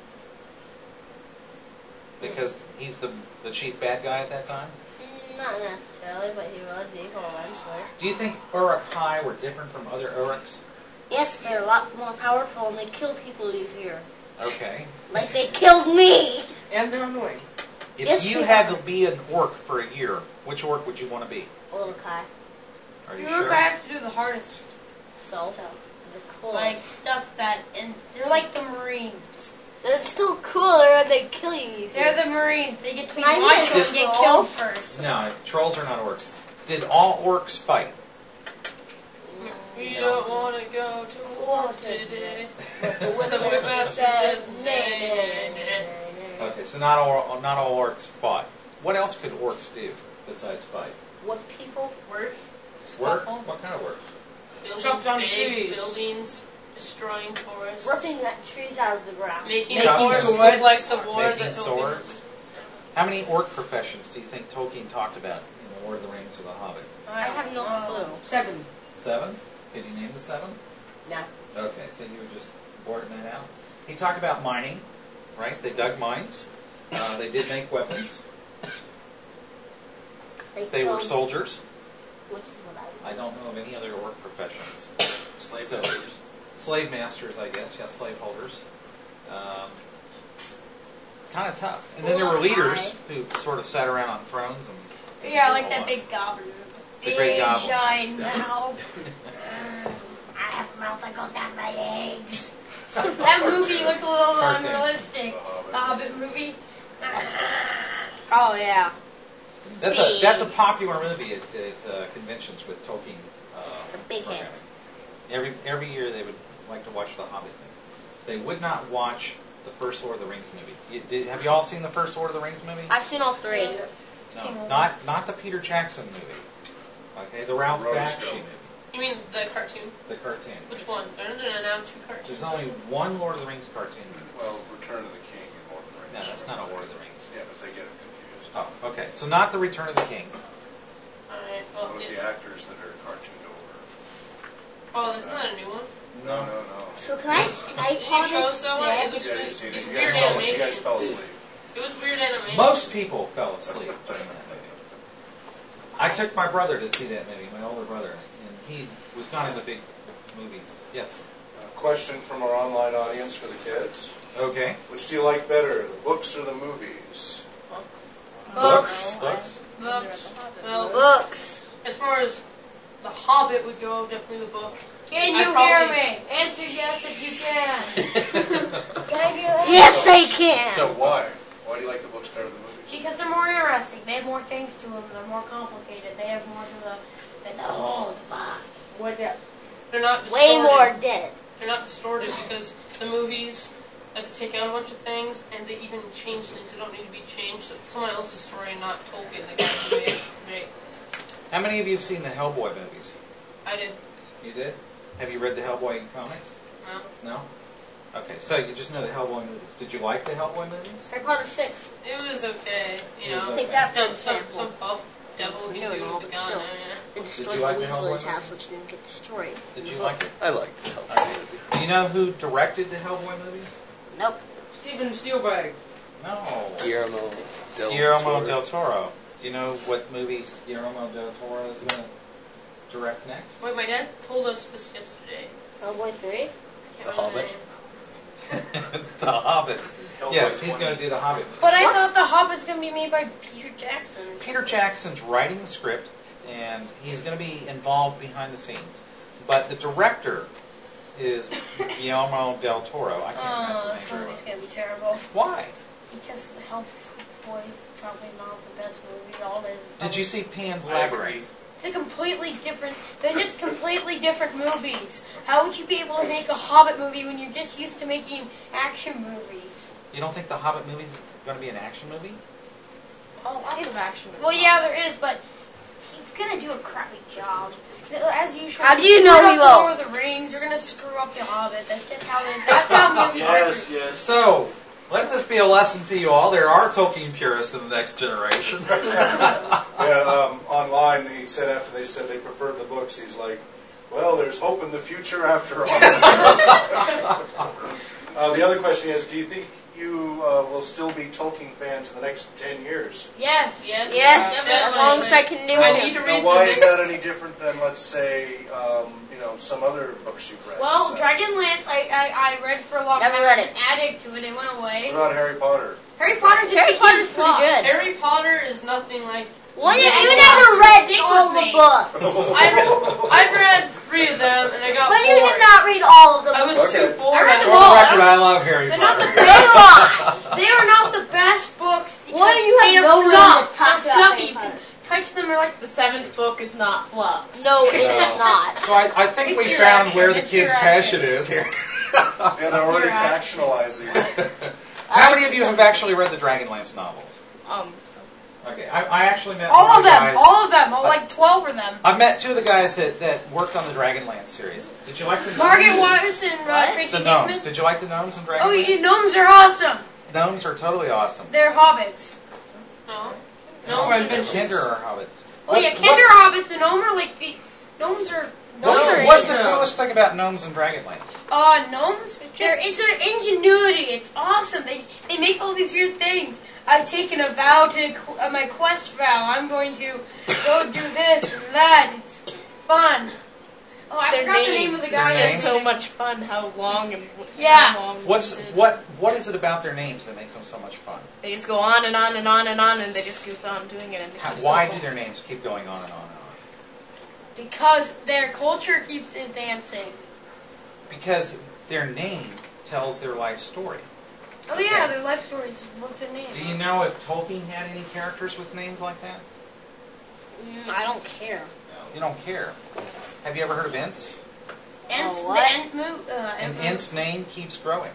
Because he's the the chief bad guy at that time. not necessarily, but he was evil eventually. Do you think Uruk-hai were different from other Uruks? Yes, they're a lot more powerful and they kill people easier. Okay. Like they killed me! And they're annoying. If Yes, you they had are. to be an orc for a year, which orc would you want to be? Uruk-hai. Are you You sure? have to do the hardest, So, they're cool. like stuff that, and they're like the Marines. They're still cooler and they kill you easier. They're the Marines. They get to be Can I be a marshaled and get troll? killed first. No, trolls are not orcs. Did all orcs fight? We No. don't want to go to war today. The The Whipmaster says nay. Okay, so not all not all orcs fought. What else could orcs do besides fight? What people? Work, Work? Scuffle. What kind of work? building Chop down big trees. buildings, destroying forests, Ripping that trees out of the ground. making Making forests swords. look like the war Making that swords. How many orc professions do you think Tolkien talked about in The Lord of the Rings or The Hobbit? I have no clue. Seven. Seven? Could you name the seven? No. Okay, so you were just blurting that out. He talked about mining, right? They dug mines. Uh, they did make weapons. They were killed- soldiers. Which is what I I don't know of any other orc professions. Slave So- masters. Slave masters, I guess. Yeah, slave holders. Um, it's kind of tough. And then there were leaders who sort of sat around on thrones and. Yeah, like that big goblin. The Big great goblin. giant mouth. I have a mouth that goes down my legs. That movie looked a little Cartoon. unrealistic. The The Hobbit movie. Oh yeah. That's a that's a popular movie at, at uh, conventions with Tolkien. Uh, The big programming. hands. Every every year they would like to watch the Hobbit movie. They would not watch the first Lord of the Rings movie. You, did, have you all seen the first Lord of the Rings movie? I've seen all three. No, not not the Peter Jackson movie. Okay, the Ralph Rose Bakshi Gold. movie, You mean the cartoon? the cartoon. Which one? There are now two cartoons. There's only one Lord of the Rings cartoon. Well, Return of the King and Lord of the Rings. No, that's not a Lord of the Rings. Yeah, but they get it confused. Oh, okay. So not the Return of the King. Alright, well, With it- the actors that are cartooned over. oh, isn't that a new one? No, no, no. So can I Skype Did you on show it? us that one? Yeah. It looks Yeah, you weird. see, It's you weird guys fell, you animation. guys fell asleep. It was weird animation. Most people fell asleep during that movie. I took my brother to see that movie, my older brother, and he was not in the big movies. Yes. A question from our online audience for the kids. Okay. Which do you like better, the books or the movies? Books. Books. Books. Well, Books. as far as The Hobbit would go, definitely the book. Can I you probably- hear me? Answer yes if you can. Can you hear me? Yes, they can. So why? Why do you like the books better than the movies? Because they're more interesting. They have more things to them. They're more complicated. They have more to the. Than the whole Bible. What the? They're not distorted. Way more dead. They're not distorted because the movies have to take out a bunch of things and they even change things that don't need to be changed. So it's someone else's story, not Tolkien, the guy who made it. Right. How many of you have seen the Hellboy movies? I did. You did? Have you read the Hellboy comics? No. No? Okay, so you just know the Hellboy movies. Did you like the Hellboy movies? Harry Potter six. It was okay. You It was know. okay. Take that for Some, some, example. some buff devil We're can doing do all, with the but gun. still. I mean, They Did destroyed you like the the Hellboy Weasley's house, movies? which didn't get destroyed. Did in you the like book. it? I like the Hellboy movie. Do you know who directed the Hellboy movies? Nope. Steven Spielberg. No. Guillermo del Guillermo Toro. del Toro. Do you know what movies Guillermo del Toro is going to direct next? wait, my dad told us this yesterday. Hellboy three? I can't The remember Hobbit? name. The Hobbit. Hellboy Yes, he's twenty. going to do the Hobbit. But I thought the Hobbit's gonna be made by Peter Jackson. Peter Jackson's writing the script, and he's going to be involved behind the scenes. But the director is Guillermo del Toro. I can't Oh, pronounce this his name very movie's well. gonna be terrible. Why? Because the Hellboy is probably not the best movie. All it is. is Did you probably- see Pan's I agree. Labyrinth? It's a completely different. They're just completely different movies. How would you be able to make a Hobbit movie when you're just used to making action movies? You don't think the Hobbit movie is going to be an action movie? Oh, lots of action. Well, yeah, there is, but it's gonna do a crappy job. As usual. How do they you know screwed he up the won't? Lord of the Rings. They're gonna screw up the Hobbit. That's just how they. That's how movies work. Yes, yes. So, Let this be a lesson to you all. There are Tolkien purists in the next generation. Yeah, um, online he said after they said they preferred the books, he's like, well, there's hope in the future after all. uh, the other question is, do you think you uh, will still be Tolkien fans in the next ten years? Yes. Yes. Yes, Definitely. as long as I can do I it. need to Now, read why the is that any different than, let's say, um, you know, some other books you've read? Well, besides? Dragonlance, I, I, I read for a long Never time. read I was it. an addict to it. It went away. What about Harry Potter? Harry Potter just Harry became Potter's pretty flop. good. Harry Potter is nothing like. What? You, Yeah, you it's never awesome. read Stick all with the me. books. I read, I've read three of them, and I got But bored. you did not read all of them. I was Okay. too bored. I read them For the all. record, I love Harry They're not the Potter. best. Come on. They are not the best books. Why do you they have are no room fluff. to talk They're about fluffy. Harry You can Potter? touch them. They're like The seventh book is not fluff. No, it No. is not. So I, I think It's we your found action. where the It's kids' your passion action. is here. Yeah, they're already Your action. factionalizing. How many of you have actually read the Dragonlance novels? Um, Okay, I, I actually met all one of the them. guys. All of them. All like twelve of them. I met two of the guys that, that worked on the Dragonlance series. Did you like the Margaret gnomes? Waters and uh, What? Tracy The gnomes. Hickman. Did you like the gnomes and Dragonlance? Oh, you gnomes are awesome. Gnomes are totally awesome. They're hobbits. No. No, No, Kinder are hobbits. Oh yeah, What's- Kinder what's- hobbits and gnome are like the gnomes are. What's, Gnomes are what's the awesome. coolest thing about gnomes and Dragonlance? Uh, gnomes? They're, it's their ingenuity. It's awesome. They they make all these weird things. I've taken a vow to qu- uh, my quest vow. I'm going to go do this and that. It's fun. Oh, I their forgot names. the name of the It's guy. Their just names? so much fun how long and Yeah. how long What's it is. what what is it about their names that makes them so much fun? They just go on and on and on and on, and they just keep on doing it. And How, it's why so do cool. their names keep going on and on and on? Because their culture keeps advancing. Because their name tells their life story. Oh yeah, their life stories. What's their name? Do you know if Tolkien had any characters with names like that? Mm, I don't care. You don't care. Have you ever heard of Ents? Ents, Oh, the what? Ent move. Uh, And Ent Ent's name keeps growing.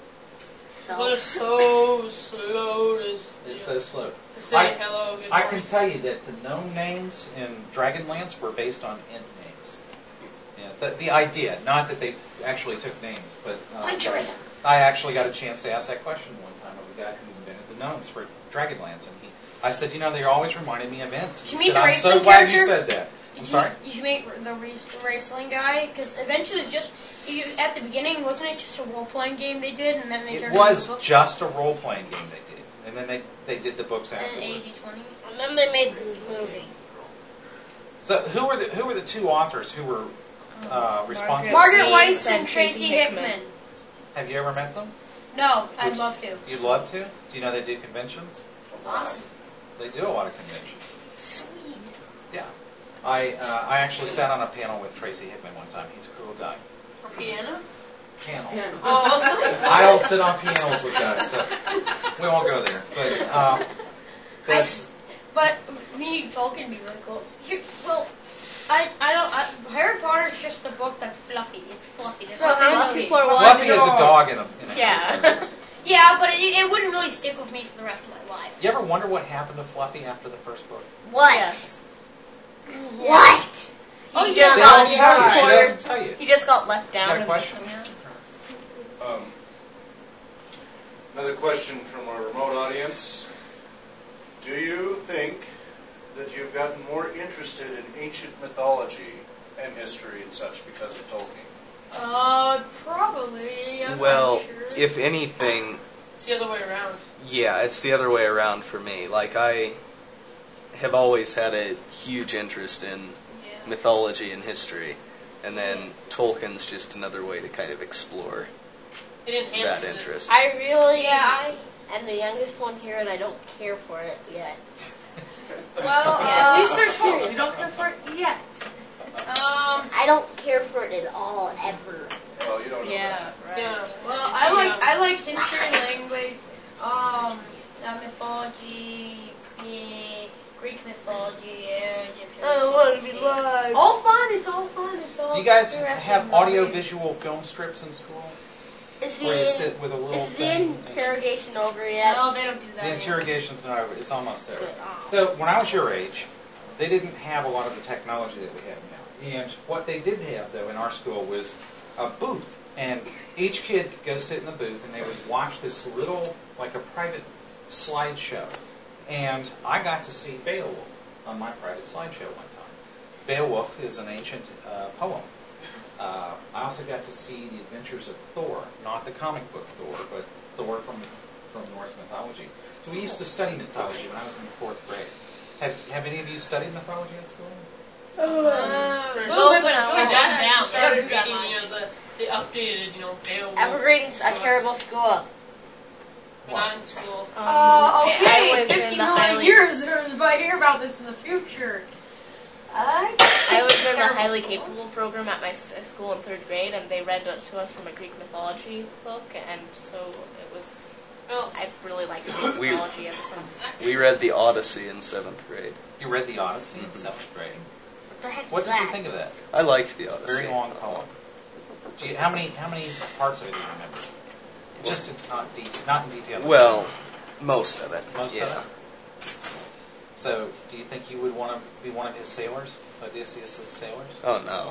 They're So, so slow to, It's so slow. to say I- hello. Good I morning. can tell you that the gnome names in Dragonlance were based on Ent names. Yeah, the, the idea, not that they actually took names, but um, Plagiarism. I actually got a chance to ask that question one time of the guy who invented the gnomes for Dragonlance, and he, I said, you know, they always reminded me of Ents. Did you He meet said, the I'm so wrestling glad you character? said that. I'm You sorry. should, you should make the race- wrestling guy because eventually it's just you, at the beginning wasn't it just a role playing game they did and then they It turned was into a book just a role playing game they did, and then they they did the books and afterwards. eighty twenty. and then they made this movie. So who were the who were the two authors who were uh, responsible? Margaret for- Weiss and and Tracy Tracy Hickman. Hickman. Have you ever met them? No, I'd Which- love to. You'd love to. Do you know they do conventions? Awesome. They do a lot of conventions. Sweet. Yeah. I uh, I actually sat on a panel with Tracy Hickman one time. He's a cool guy. For piano? Panel. Oh, I was like, I don't sit on pianos with guys, so we won't go there. But um, I, this, but me Tolkien be really cool. Here, well, I I don't. I, Harry Potter is just a book that's fluffy. It's fluffy. There's So nothing how to many it. people are Fluffy watching? is a dog in a, in a Yeah. Yeah, but it, it wouldn't really stick with me for the rest of my life. You ever wonder what happened to Fluffy after the first book? What? Yes. What? Oh, He yeah. just They got don't tell you. She transported. doesn't tell you. He just got left down. Got a and question? Um, another question from our remote audience. Do you think that you've gotten more interested in ancient mythology and history and such because of Tolkien? Uh, probably. I'm Well, not sure. if anything, it's the other way around. yeah, it's the other way around for me. Like, I have always had a huge interest in Yeah. mythology and history, and then Tolkien's just another way to kind of explore It enhances that it. interest. I really Yeah, I. am the youngest one here, and I don't care for it yet. Well, Yeah. at least there's hope. You don't care for it yet. Um. I don't care for it at all, ever. Well, you don't know Yeah, that. right. Yeah. Well, I like I like history, language, um, uh, mythology, yeah, Greek mythology, yeah, Egyptian. mythology. live. All fun. It's all fun. It's all. Do you guys interesting. have audio-visual film strips in school? Is Where you the, sit with a little is the thing? interrogation over yet? No, they don't do that. The interrogation's not over. It's almost over. Good. Oh. So when I was your age, they didn't have a lot of the technology that we have now. And what they did have, though, in our school was a booth And each kid could go sit in the booth, and they would watch this little, like a private slideshow. And I got to see Beowulf on my private slideshow one time. Beowulf is an ancient uh, poem. Uh, I also got to see the adventures of Thor, not the comic book Thor, but Thor from from Norse mythology. So we used to study mythology when I was in the fourth grade. Have Have any of you studied mythology at school? Uh, a little bit, but my dad actually started reading, you know, the, the updated, you know, Beowulf. Evergreens, a terrible school. We're not in school. Uh, I- okay, I was in fifty the million highly- years if I hear about this in the future. I, I was in the Terrible highly school. capable program at my s- school in third grade, and they read it to us from a Greek mythology book, and so it was. Well, I've really liked Greek We- mythology ever since. We read the Odyssey in seventh grade. You read the Odyssey in seventh grade. What the heck What is did you that? think of that? I liked the Odyssey. Very long poem. Do you, how many how many parts of it do you remember? Just in, not detail, not in detail. Well, most of it. Most yeah. of it. So, do you think you would want to be one of his sailors, Odysseus' sailors? Oh no.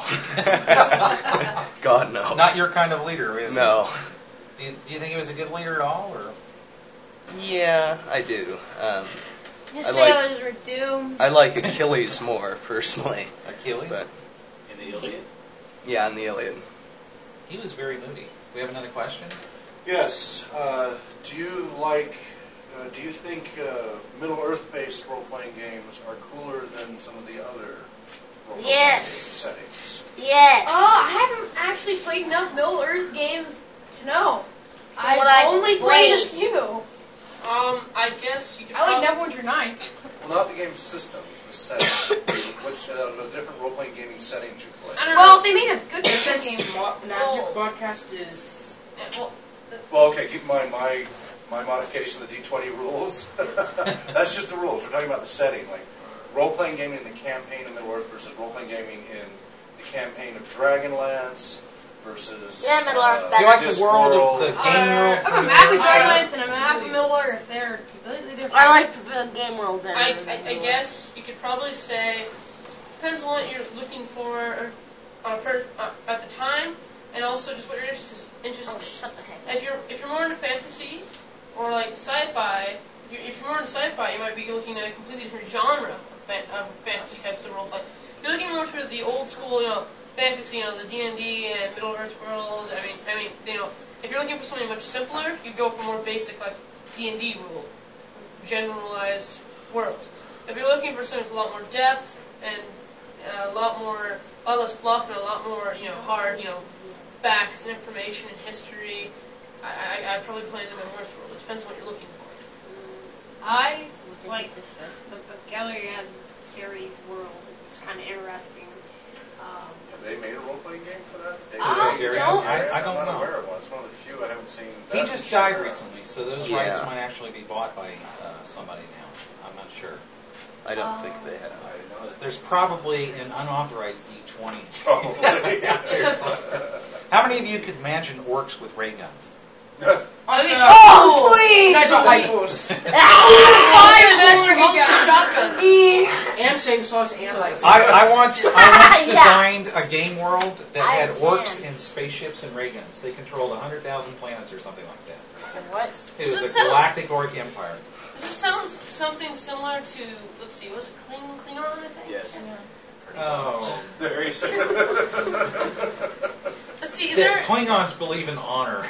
God no. Not your kind of leader, is he? No. Do you, do you think he was a good leader at all, or? Yeah, I do. Um, his I like- sailors were doomed. I like Achilles more personally. Achilles? But In the Iliad? yeah, in the Iliad. He was very moody. We have another question? Yes. Uh, do you like? Uh, do you think uh, Middle Earth-based role-playing games are cooler than some of the other role-playing Yes. game settings? Yes. Oh, I haven't actually played enough Middle Earth games to know. I've what I've only played a played. few. um, I guess you could. I like prob- Neverwinter nine. Well, not the game system, the setting. Which uh, the different role-playing gaming settings you play. I don't Well, know. they made a good Since game. Mo- Magic Oh. Broadcast is Yeah, well, Well, okay, keep in mind my my modification of the D twenty rules. That's just the rules. We're talking about the setting, like role-playing gaming in the campaign of Middle Earth versus role-playing gaming in the campaign of Dragonlance versus. Yeah, Middle Earth uh, better. You like the Discworld. world of the Uh, game world? I have a map of Dragonlance and a map of Middle Earth. They're completely different. I like the game world better. I, than I, I Middle Earth. guess you could probably say depends on what you're looking for on a per, uh, at the time, and also just what you're interested. interested Oh, in. shut the heck up. If you're if you're more into fantasy or like sci-fi, if you're, if you're more into sci-fi, you might be looking at a completely different genre of, fa- of fantasy types of role play. If you're looking more to the old school, you know, fantasy, you know, the D and D and Middle Earth world. I mean, I mean, you know, if you're looking for something much simpler, you'd go for more basic like D and D rule, generalized worlds. If you're looking for something with a lot more depth and uh, a lot more, a lot less fluff and a lot more, you know, hard, you know, facts and information and history, I, I, I'd probably play in the Middle Earth world. It depends on what you're looking for. I What did like you just say? the, the Galarian series world. It's kind of interesting. Um, Have they made a role-playing game for that? They- I they- don't- I- I I'm don't not know. aware of one. It's one of the few I haven't seen. He that just ship died around. recently, so those Yeah. rights might actually be bought by uh, somebody now. I'm not sure. I don't think they have. I didn't know that. There's probably an unauthorized D twenty. Probably. How many of you could imagine orcs with ray guns? I mean, oh, sweet! Sniper rifles fire that's your monster shotguns. and chainsaws and lightsabers. I, I once, I once Yeah. designed a game world that I had orcs can. in spaceships and ray guns. They controlled one hundred thousand planets or something like that. What? It was Does a it sound- galactic orc empire. Does this sound something similar to, let's see, what's it, Kling, Klingon, I think? Yes. Oh. There you say. Let's see, is The there... Klingons believe in honor.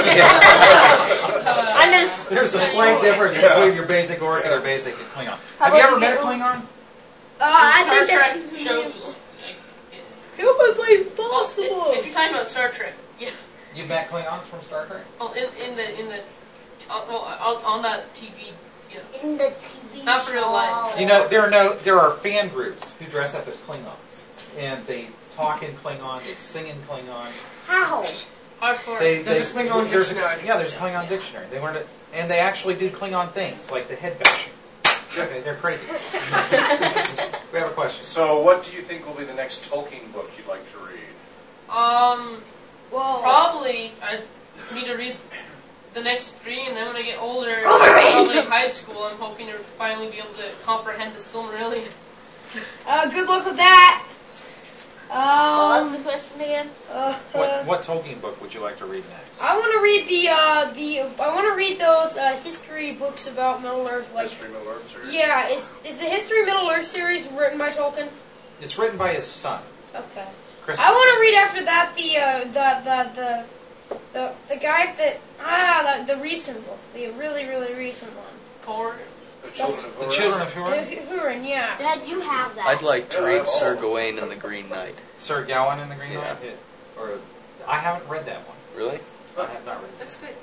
Uh, I'm just. There's a slight difference between your basic orc and your basic Klingon. Have about you ever you met a get- Klingon? Uh, I Star think that's Trek shows... Like, it- humanly well, i- if you're talking about Star Trek, yeah. You've met Klingons from Star Trek? Well, in, in the, in the, uh, well, on, on that T V, yeah. In the T V Not for real show. life. You know, there are no, there are fan groups who dress up as Klingons, and they talk in Klingon, they sing in Klingon. How? Hardcore. They, There's they, a Klingon there's dictionary. yeah, there's a Klingon dictionary. They learned it, and they actually do Klingon things like the head bashing. Okay, they're crazy. We have a question. So, what do you think will be the next Tolkien book you'd like to read? Um, Whoa. probably I need to read the next three, and then when I get older, Wolverine! probably high school, I'm hoping to finally be able to comprehend the Silmarillion. Uh, good luck with that. Well, Um, that's the question. question again? Uh, What, what Tolkien book would you like to read next? I want to read the uh, the I want to read those uh, history books about Middle Earth. Like, History Middle Earth series. yeah, it's it's a History Middle Earth series written by Tolkien. It's written by his son, Okay. Christopher. I want to read after that the uh, the, the the the the guy that ah the, the recent book, the really really recent one. Or The Children of The Hurin. Children of The Hurin? Hurin, yeah. Dad, you have that. I'd like to Yeah, I read have Sir all. Gawain and the Green Knight. Sir Gawain and the Green Yeah. Knight? It- Or, I haven't read that one. Really? I have not read it. that's good.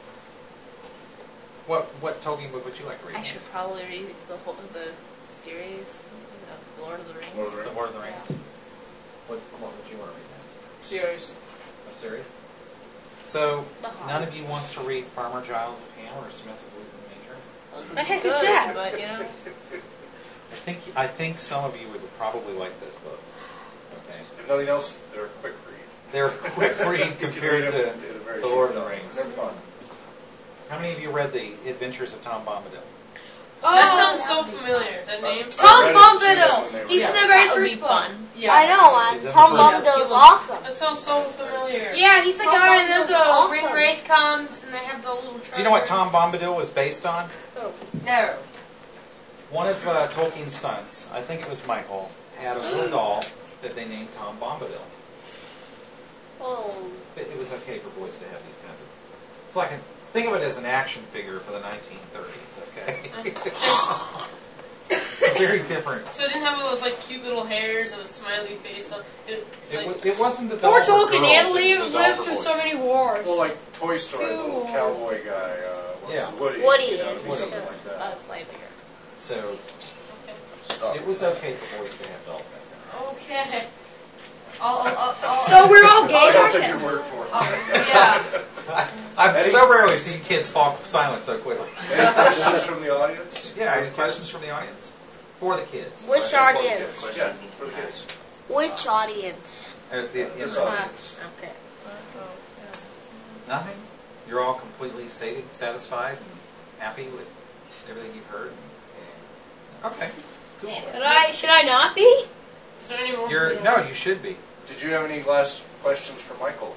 What, what Tolkien book would you like to read I should next? probably read the whole the series of Lord of the Rings. Lord of the The Lord of the Rings? What, what would you want to read next? Series. A series? So, The Hobbit. none of you wants to read Farmer Giles of Ham or Smith of Wheaton Major? The heck is Good, that? but you know, I think I think some of you would probably like those books. Okay, If nothing else, they're a quick read. they're a quick read You can compared read to them in a very The short Lord of the time. Rings. They're fun. How many of you read The Adventures of Tom Bombadil? Oh, That sounds so familiar. That name. I Tom read it and seen it when Bombadil. they were He's young. in the very that would be first book. fun. Yeah. I know, man. Is that Tom the first- Bombadil is awesome. That sounds so familiar. Yeah, he's the Tom guy that Bombadil's the awesome. ring wraith comes and they have the little. Do you know what Tom Bombadil was based on? No. One of uh, Tolkien's sons, I think it was Michael, had a little doll that they named Tom Bombadil. Oh. It, it was okay for boys to have these kinds of. It's like a, think of it as an action figure for the nineteen thirties. Okay. It's very different. So it didn't have all those like cute little hairs and a smiley face. On it. It, Like, wa- it wasn't a doll Poor for Tolkien girls, had to it live, was a doll live for through boys. so many wars. Well, like Toy Story, the little Cool. cowboy guy, uh, what's Yeah. Woody. Woody You know, and it'd be Woody. something like that. Buzz Lightyear. So Oh. it was okay for boys to have dolls back then. okay. I'll, I'll, I'll, I'll, So we're all gay I'll back take then. your word for it. yeah. I, I've Eddie? so rarely seen kids fall silent so quickly. Any questions from the audience? Yeah, any questions from the audience? For the kids. Which For the audience? kids. Yeah, for the kids. Which audience? Uh, the- in This the- audience. Okay. Nothing? You're all completely sated, satisfied and happy with everything you've heard? Okay, cool. Should I? Should I not be? Is there any more? You're, no, you should be. Did you have any last questions for Michael?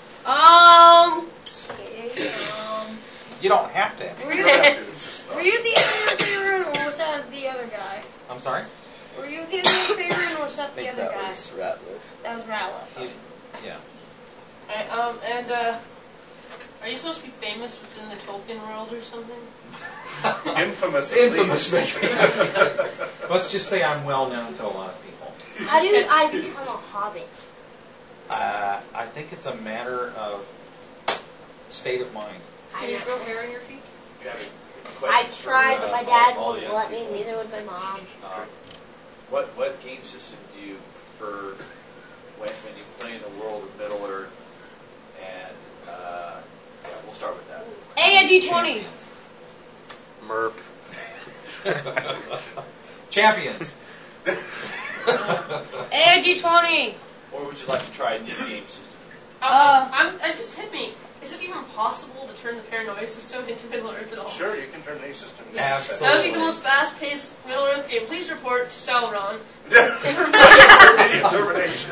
Um. Okay, um. You don't have to. have Were it. You you, don't have to, it's just were you the other favorite, or was that the other guy? I'm sorry? Were you the other favorite, or was that I the think other that guy? was Ratliff. That was Ratliff. You- yeah. Alright, um, and, uh, are you supposed to be famous within the Tolkien world or something? Infamous. Infamous, at least. Let's just say I'm well known to a lot of people. How do I become a hobbit? Uh, I think it's a matter of state of mind. Can you grow hair on your feet? You have any I questions for, tried, but uh, my dad all wouldn't young let me, people. neither would my mom. Um, what what game system do you prefer when, when you play in the world of Middle Earth? And uh, yeah, we'll start with that. A D twenty. Champions. Merp. Champions. A D twenty. Or would you like to try a new game system? Uh, I'm, I'm, it just hit me. Is it even possible to turn the paranoia system into Middle Earth at all? Sure, you can turn any system into Absolutely. That would be the most fast-paced Middle Earth game. Please report to Sauron. Immediate termination.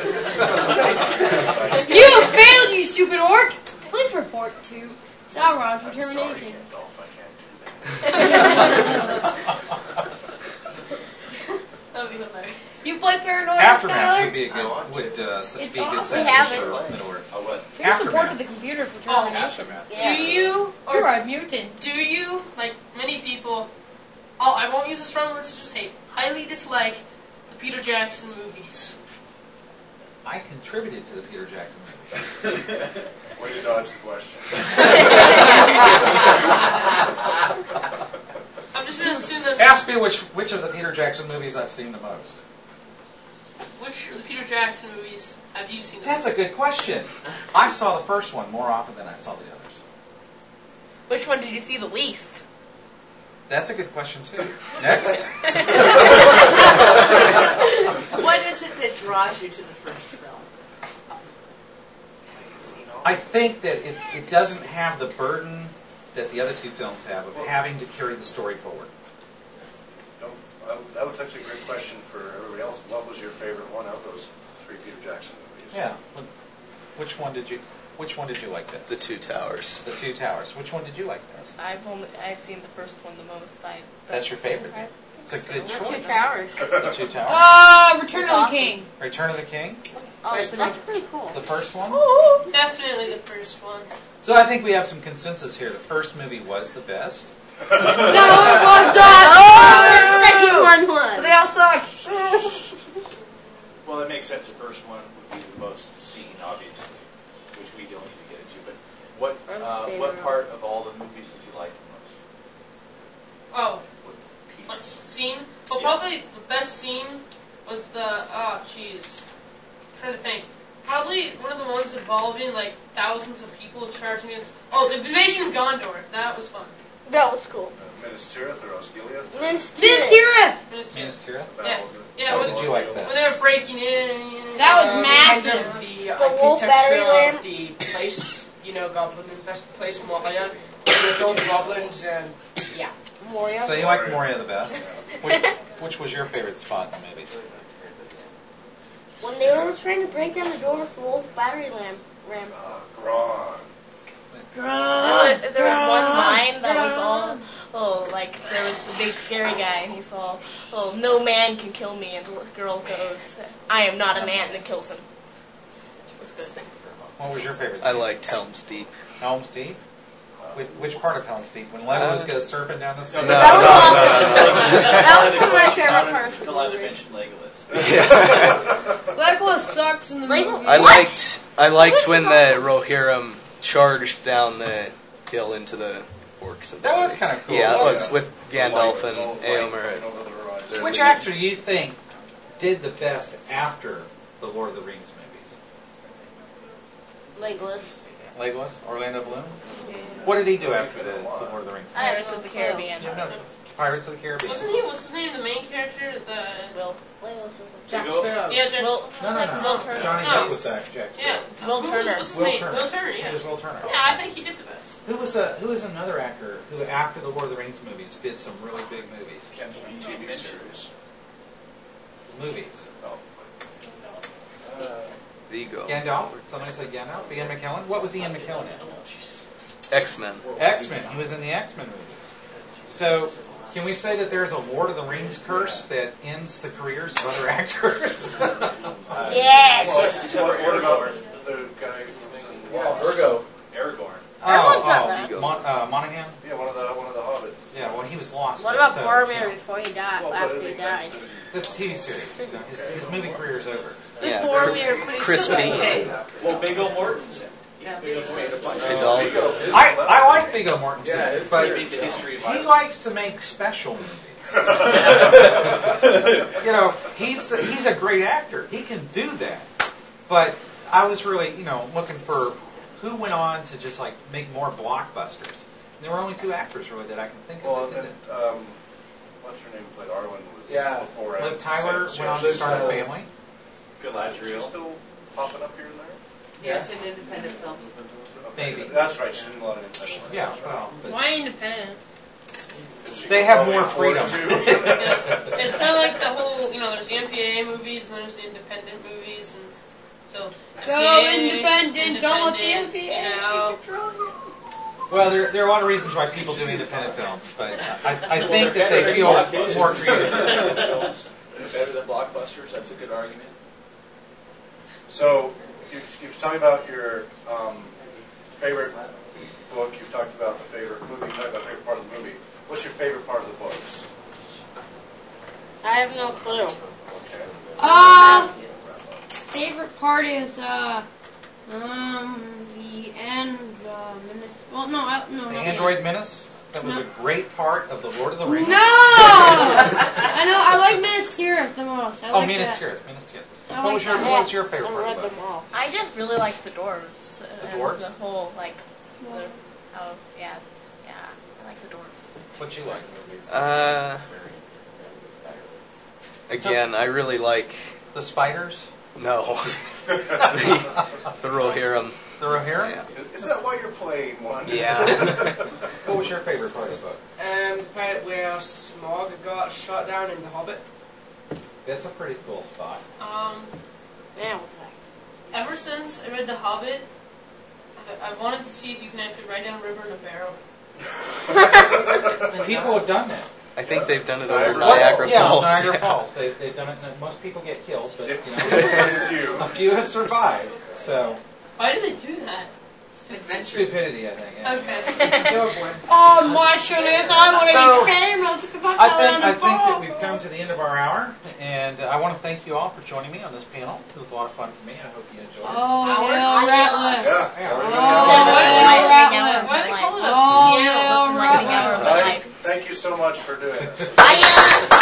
You have failed, you stupid orc! Please report to Sauron for I'm sorry, termination. Gandalf, I can't do that. That would be hilarious. You play Paranoia, Aftermath would Skylar? be a I good want to. would uh, s- It's be a good awesome. census We have for it. Middle Earth. Oh, what? Please report to Aftermath. the computer for Oh, termination. Do you, You're or a mutant. do you, like many people, oh, I won't use the strong words, just hate, highly dislike the Peter Jackson movies? I contributed to the Peter Jackson movie. Way to dodge the question. I'm just going to assume that Ask me which which of the Peter Jackson movies I've seen the most. which of the Peter Jackson movies have you seen? the That's a most? good question. I saw the first one more often than I saw the others. Which one did you see the least? That's a good question too. Next. What is it that draws you to the first film? I think that it, it doesn't have the burden that the other two films have of having to carry the story forward. No, uh, that was actually a great question for everybody else. What was your favorite one of those three Peter Jackson movies? Yeah. Which one did you? Which one did you like best? The Two Towers. The Two Towers. Which one did you like best? I've only I've seen the first one the most. I That's your favorite. I- It's a good The choice. Two Towers. The Two Towers. Uh, Return That's of the awesome. King. Return of the King. Oh, First that's one. pretty cool. The first one. Definitely the first one. So I think we have some consensus here. The first movie was the best. No, it was not. Oh, the second one was. They all suck. Well, it makes sense. The first one would be the most seen, obviously, which we don't need to get into. But what I'm uh, staying what around. part of all the movies did you like the most? Oh, What what piece? scene? Well, Yeah. probably the best scene was the oh, jeez, trying to think. Probably one of the ones involving like thousands of people charging against. Oh, the invasion of Gondor. That was fun. That was cool. Uh, Minas Tirith or Osgiliath? Minas Minas Tirith. Tirith. Minas Tirith. Minas Tirith. Yeah, yeah. What When, did you like when best? they were breaking in. That was Um, massive. Kind of the, The wolf architecture battery ram. of the place, you know, goblin infested place, Moria. There's no goblins and yeah. Moria. So you like Moria the best. Which, which was your favorite spot in the movies? When they were trying to break down the door with the wolf battery ram. ram. Uh, Gron. There was, there was one mine that was all, oh, like, there was the big scary guy, and he saw, oh, no man can kill me, and the girl goes, I am not a man, and kills him. It was good. What was your favorite? I scene? liked Helm's Deep. Helm's Deep. Which, which part of Helm's Deep? When Legolas goes surfing down the No, sea. no, That was no, no, awesome. no, no. That was one of my Not favorite a- parts of not the allowed to movie. mention Legolas. Legolas sucks in the Lego- movie. I What? liked I liked This when is the awesome. Rohirrim charged down the hill into the orcs. and That was everything. kind of cool. Yeah, it wasn't was it? with Gandalf and Oh, light Eomer. going over the horizon. Which actor do you think did the best after the Lord of the Rings movies? Legolas. Legolas, Orlando Bloom. What did he do after the, the Lord of the Rings? I have Pirates no of the clue. Caribbean. You know, Pirates of the Caribbean. Wasn't he? What's his name? The main character. The Will. Legolas is Jack You go. Sparrow. yeah. Jack, Will, No, no, no. Will Turner. Johnny No. Depp was Jack. Jack Yeah. Will Who was- Turner. What's his Will name? Turner. Will Turner. It Yeah. was Will Turner. Yeah, I think he did the best. Who was a who was another actor who after the Lord of the Rings movies did some really big movies? Can't be T V series. Movies. Oh. Uh, Vigo. Gandalf. Somebody said Gandalf. Ian McKellen. What was Ian McKellen in? X-Men. X Men. He was in the X Men movies. So, can we say that there's a Lord of the Rings curse that ends the careers of other actors? Yes. Well, what, what about the guy who was in Yeah, Lost? Virgo. Aragorn. Everyone's got oh, that. oh, Mon- uh, Monaghan. Yeah, one of the one of the Hobbit. Yeah, well, he was lost. What there, about so, Boromir yeah. before he died? Well, but after I he mean, died. that's This T V series. You know, his, his movie career is over. Yeah, Boromir, Chris, Chris Bean. Well, Viggo Mortensen. He's made a bunch of Vidal. Viggo is I, eleven. I like Viggo Mortensen, Yeah, it's but pretty the history of he violence. likes to make special movies. You know, he's the, he's a great actor. He can do that. But I was really, you know, looking for who went on to just like make more blockbusters. There were only two actors really that I can think of Well, that and did then, it. um, what's her name who played Arwen was Yeah. before. Liv Ed Tyler Sands. went on to She's start a still- family. She's Galadriel. still popping up here and there. Yes, in independent films. Okay, Maybe. That's right. She's in a lot of independent. Yeah, That's right. well, but Why independent? She they can have probably more afford it, freedom. too. Yeah. It's kind of like the whole, you know, there's the M P A A movies and there's the independent movies, and so Go M P A A, independent, don't let the M P A A you know, control you. Well, there, there are a lot of reasons why people do independent films, but I, I think that they feel more creative. Films better than blockbusters. That's a good argument. So, you've, you've talked about your um, favorite book. You've talked about the favorite movie. You've talked about the favorite part of the movie. What's your favorite part of the books? I have no clue. Okay. Uh, favorite part is uh, um, the end. Uh, Minis- well, no, I, no. The not Android Menace, that was a great part of the Lord of the yet. Rings. No, I know. I like Minas Tirith the most. I Oh, like Minas that. Tirith, Minas Tirith. I What like was your that. What was your favorite I part read of the them book? all. I just really like the dwarves. The and dwarves? The whole, like, the, oh, yeah, yeah, I like the dwarves. What you like? Uh, again, I really like The spiders? no the, the Rohirrim. The Rohirrim? Yeah. Is that why you're playing one? Yeah. What was your favorite part of the book? Um, the part where Smaug got shot down in The Hobbit. That's a pretty cool spot. um, Yeah, what's that? ever since I read The Hobbit, I, I wanted to see if you can actually ride down a river in a barrel. People have done that. I think they've done it Niagara over Falls. Niagara yeah, Falls. Niagara yeah. Falls. They, they've done it. Most people get killed, but you know, Very few. a few have survived. So Why do they do that? Adventure. stupidity, I think. Yeah. Okay. Oh, Marshalless, I want to So, be famous because I I fell think down I and think that fall. we've come to the end of our hour, and I want to thank you all for joining me on this panel. It was a lot of fun for me. I hope you enjoyed it. Oh, Hour? hell, ratless. Yeah. Yeah. sorry. Oh, why- hell, Why do they call it a Oh, piano? hell, Like the hour of my I- life. Thank you so much for doing this. Adios!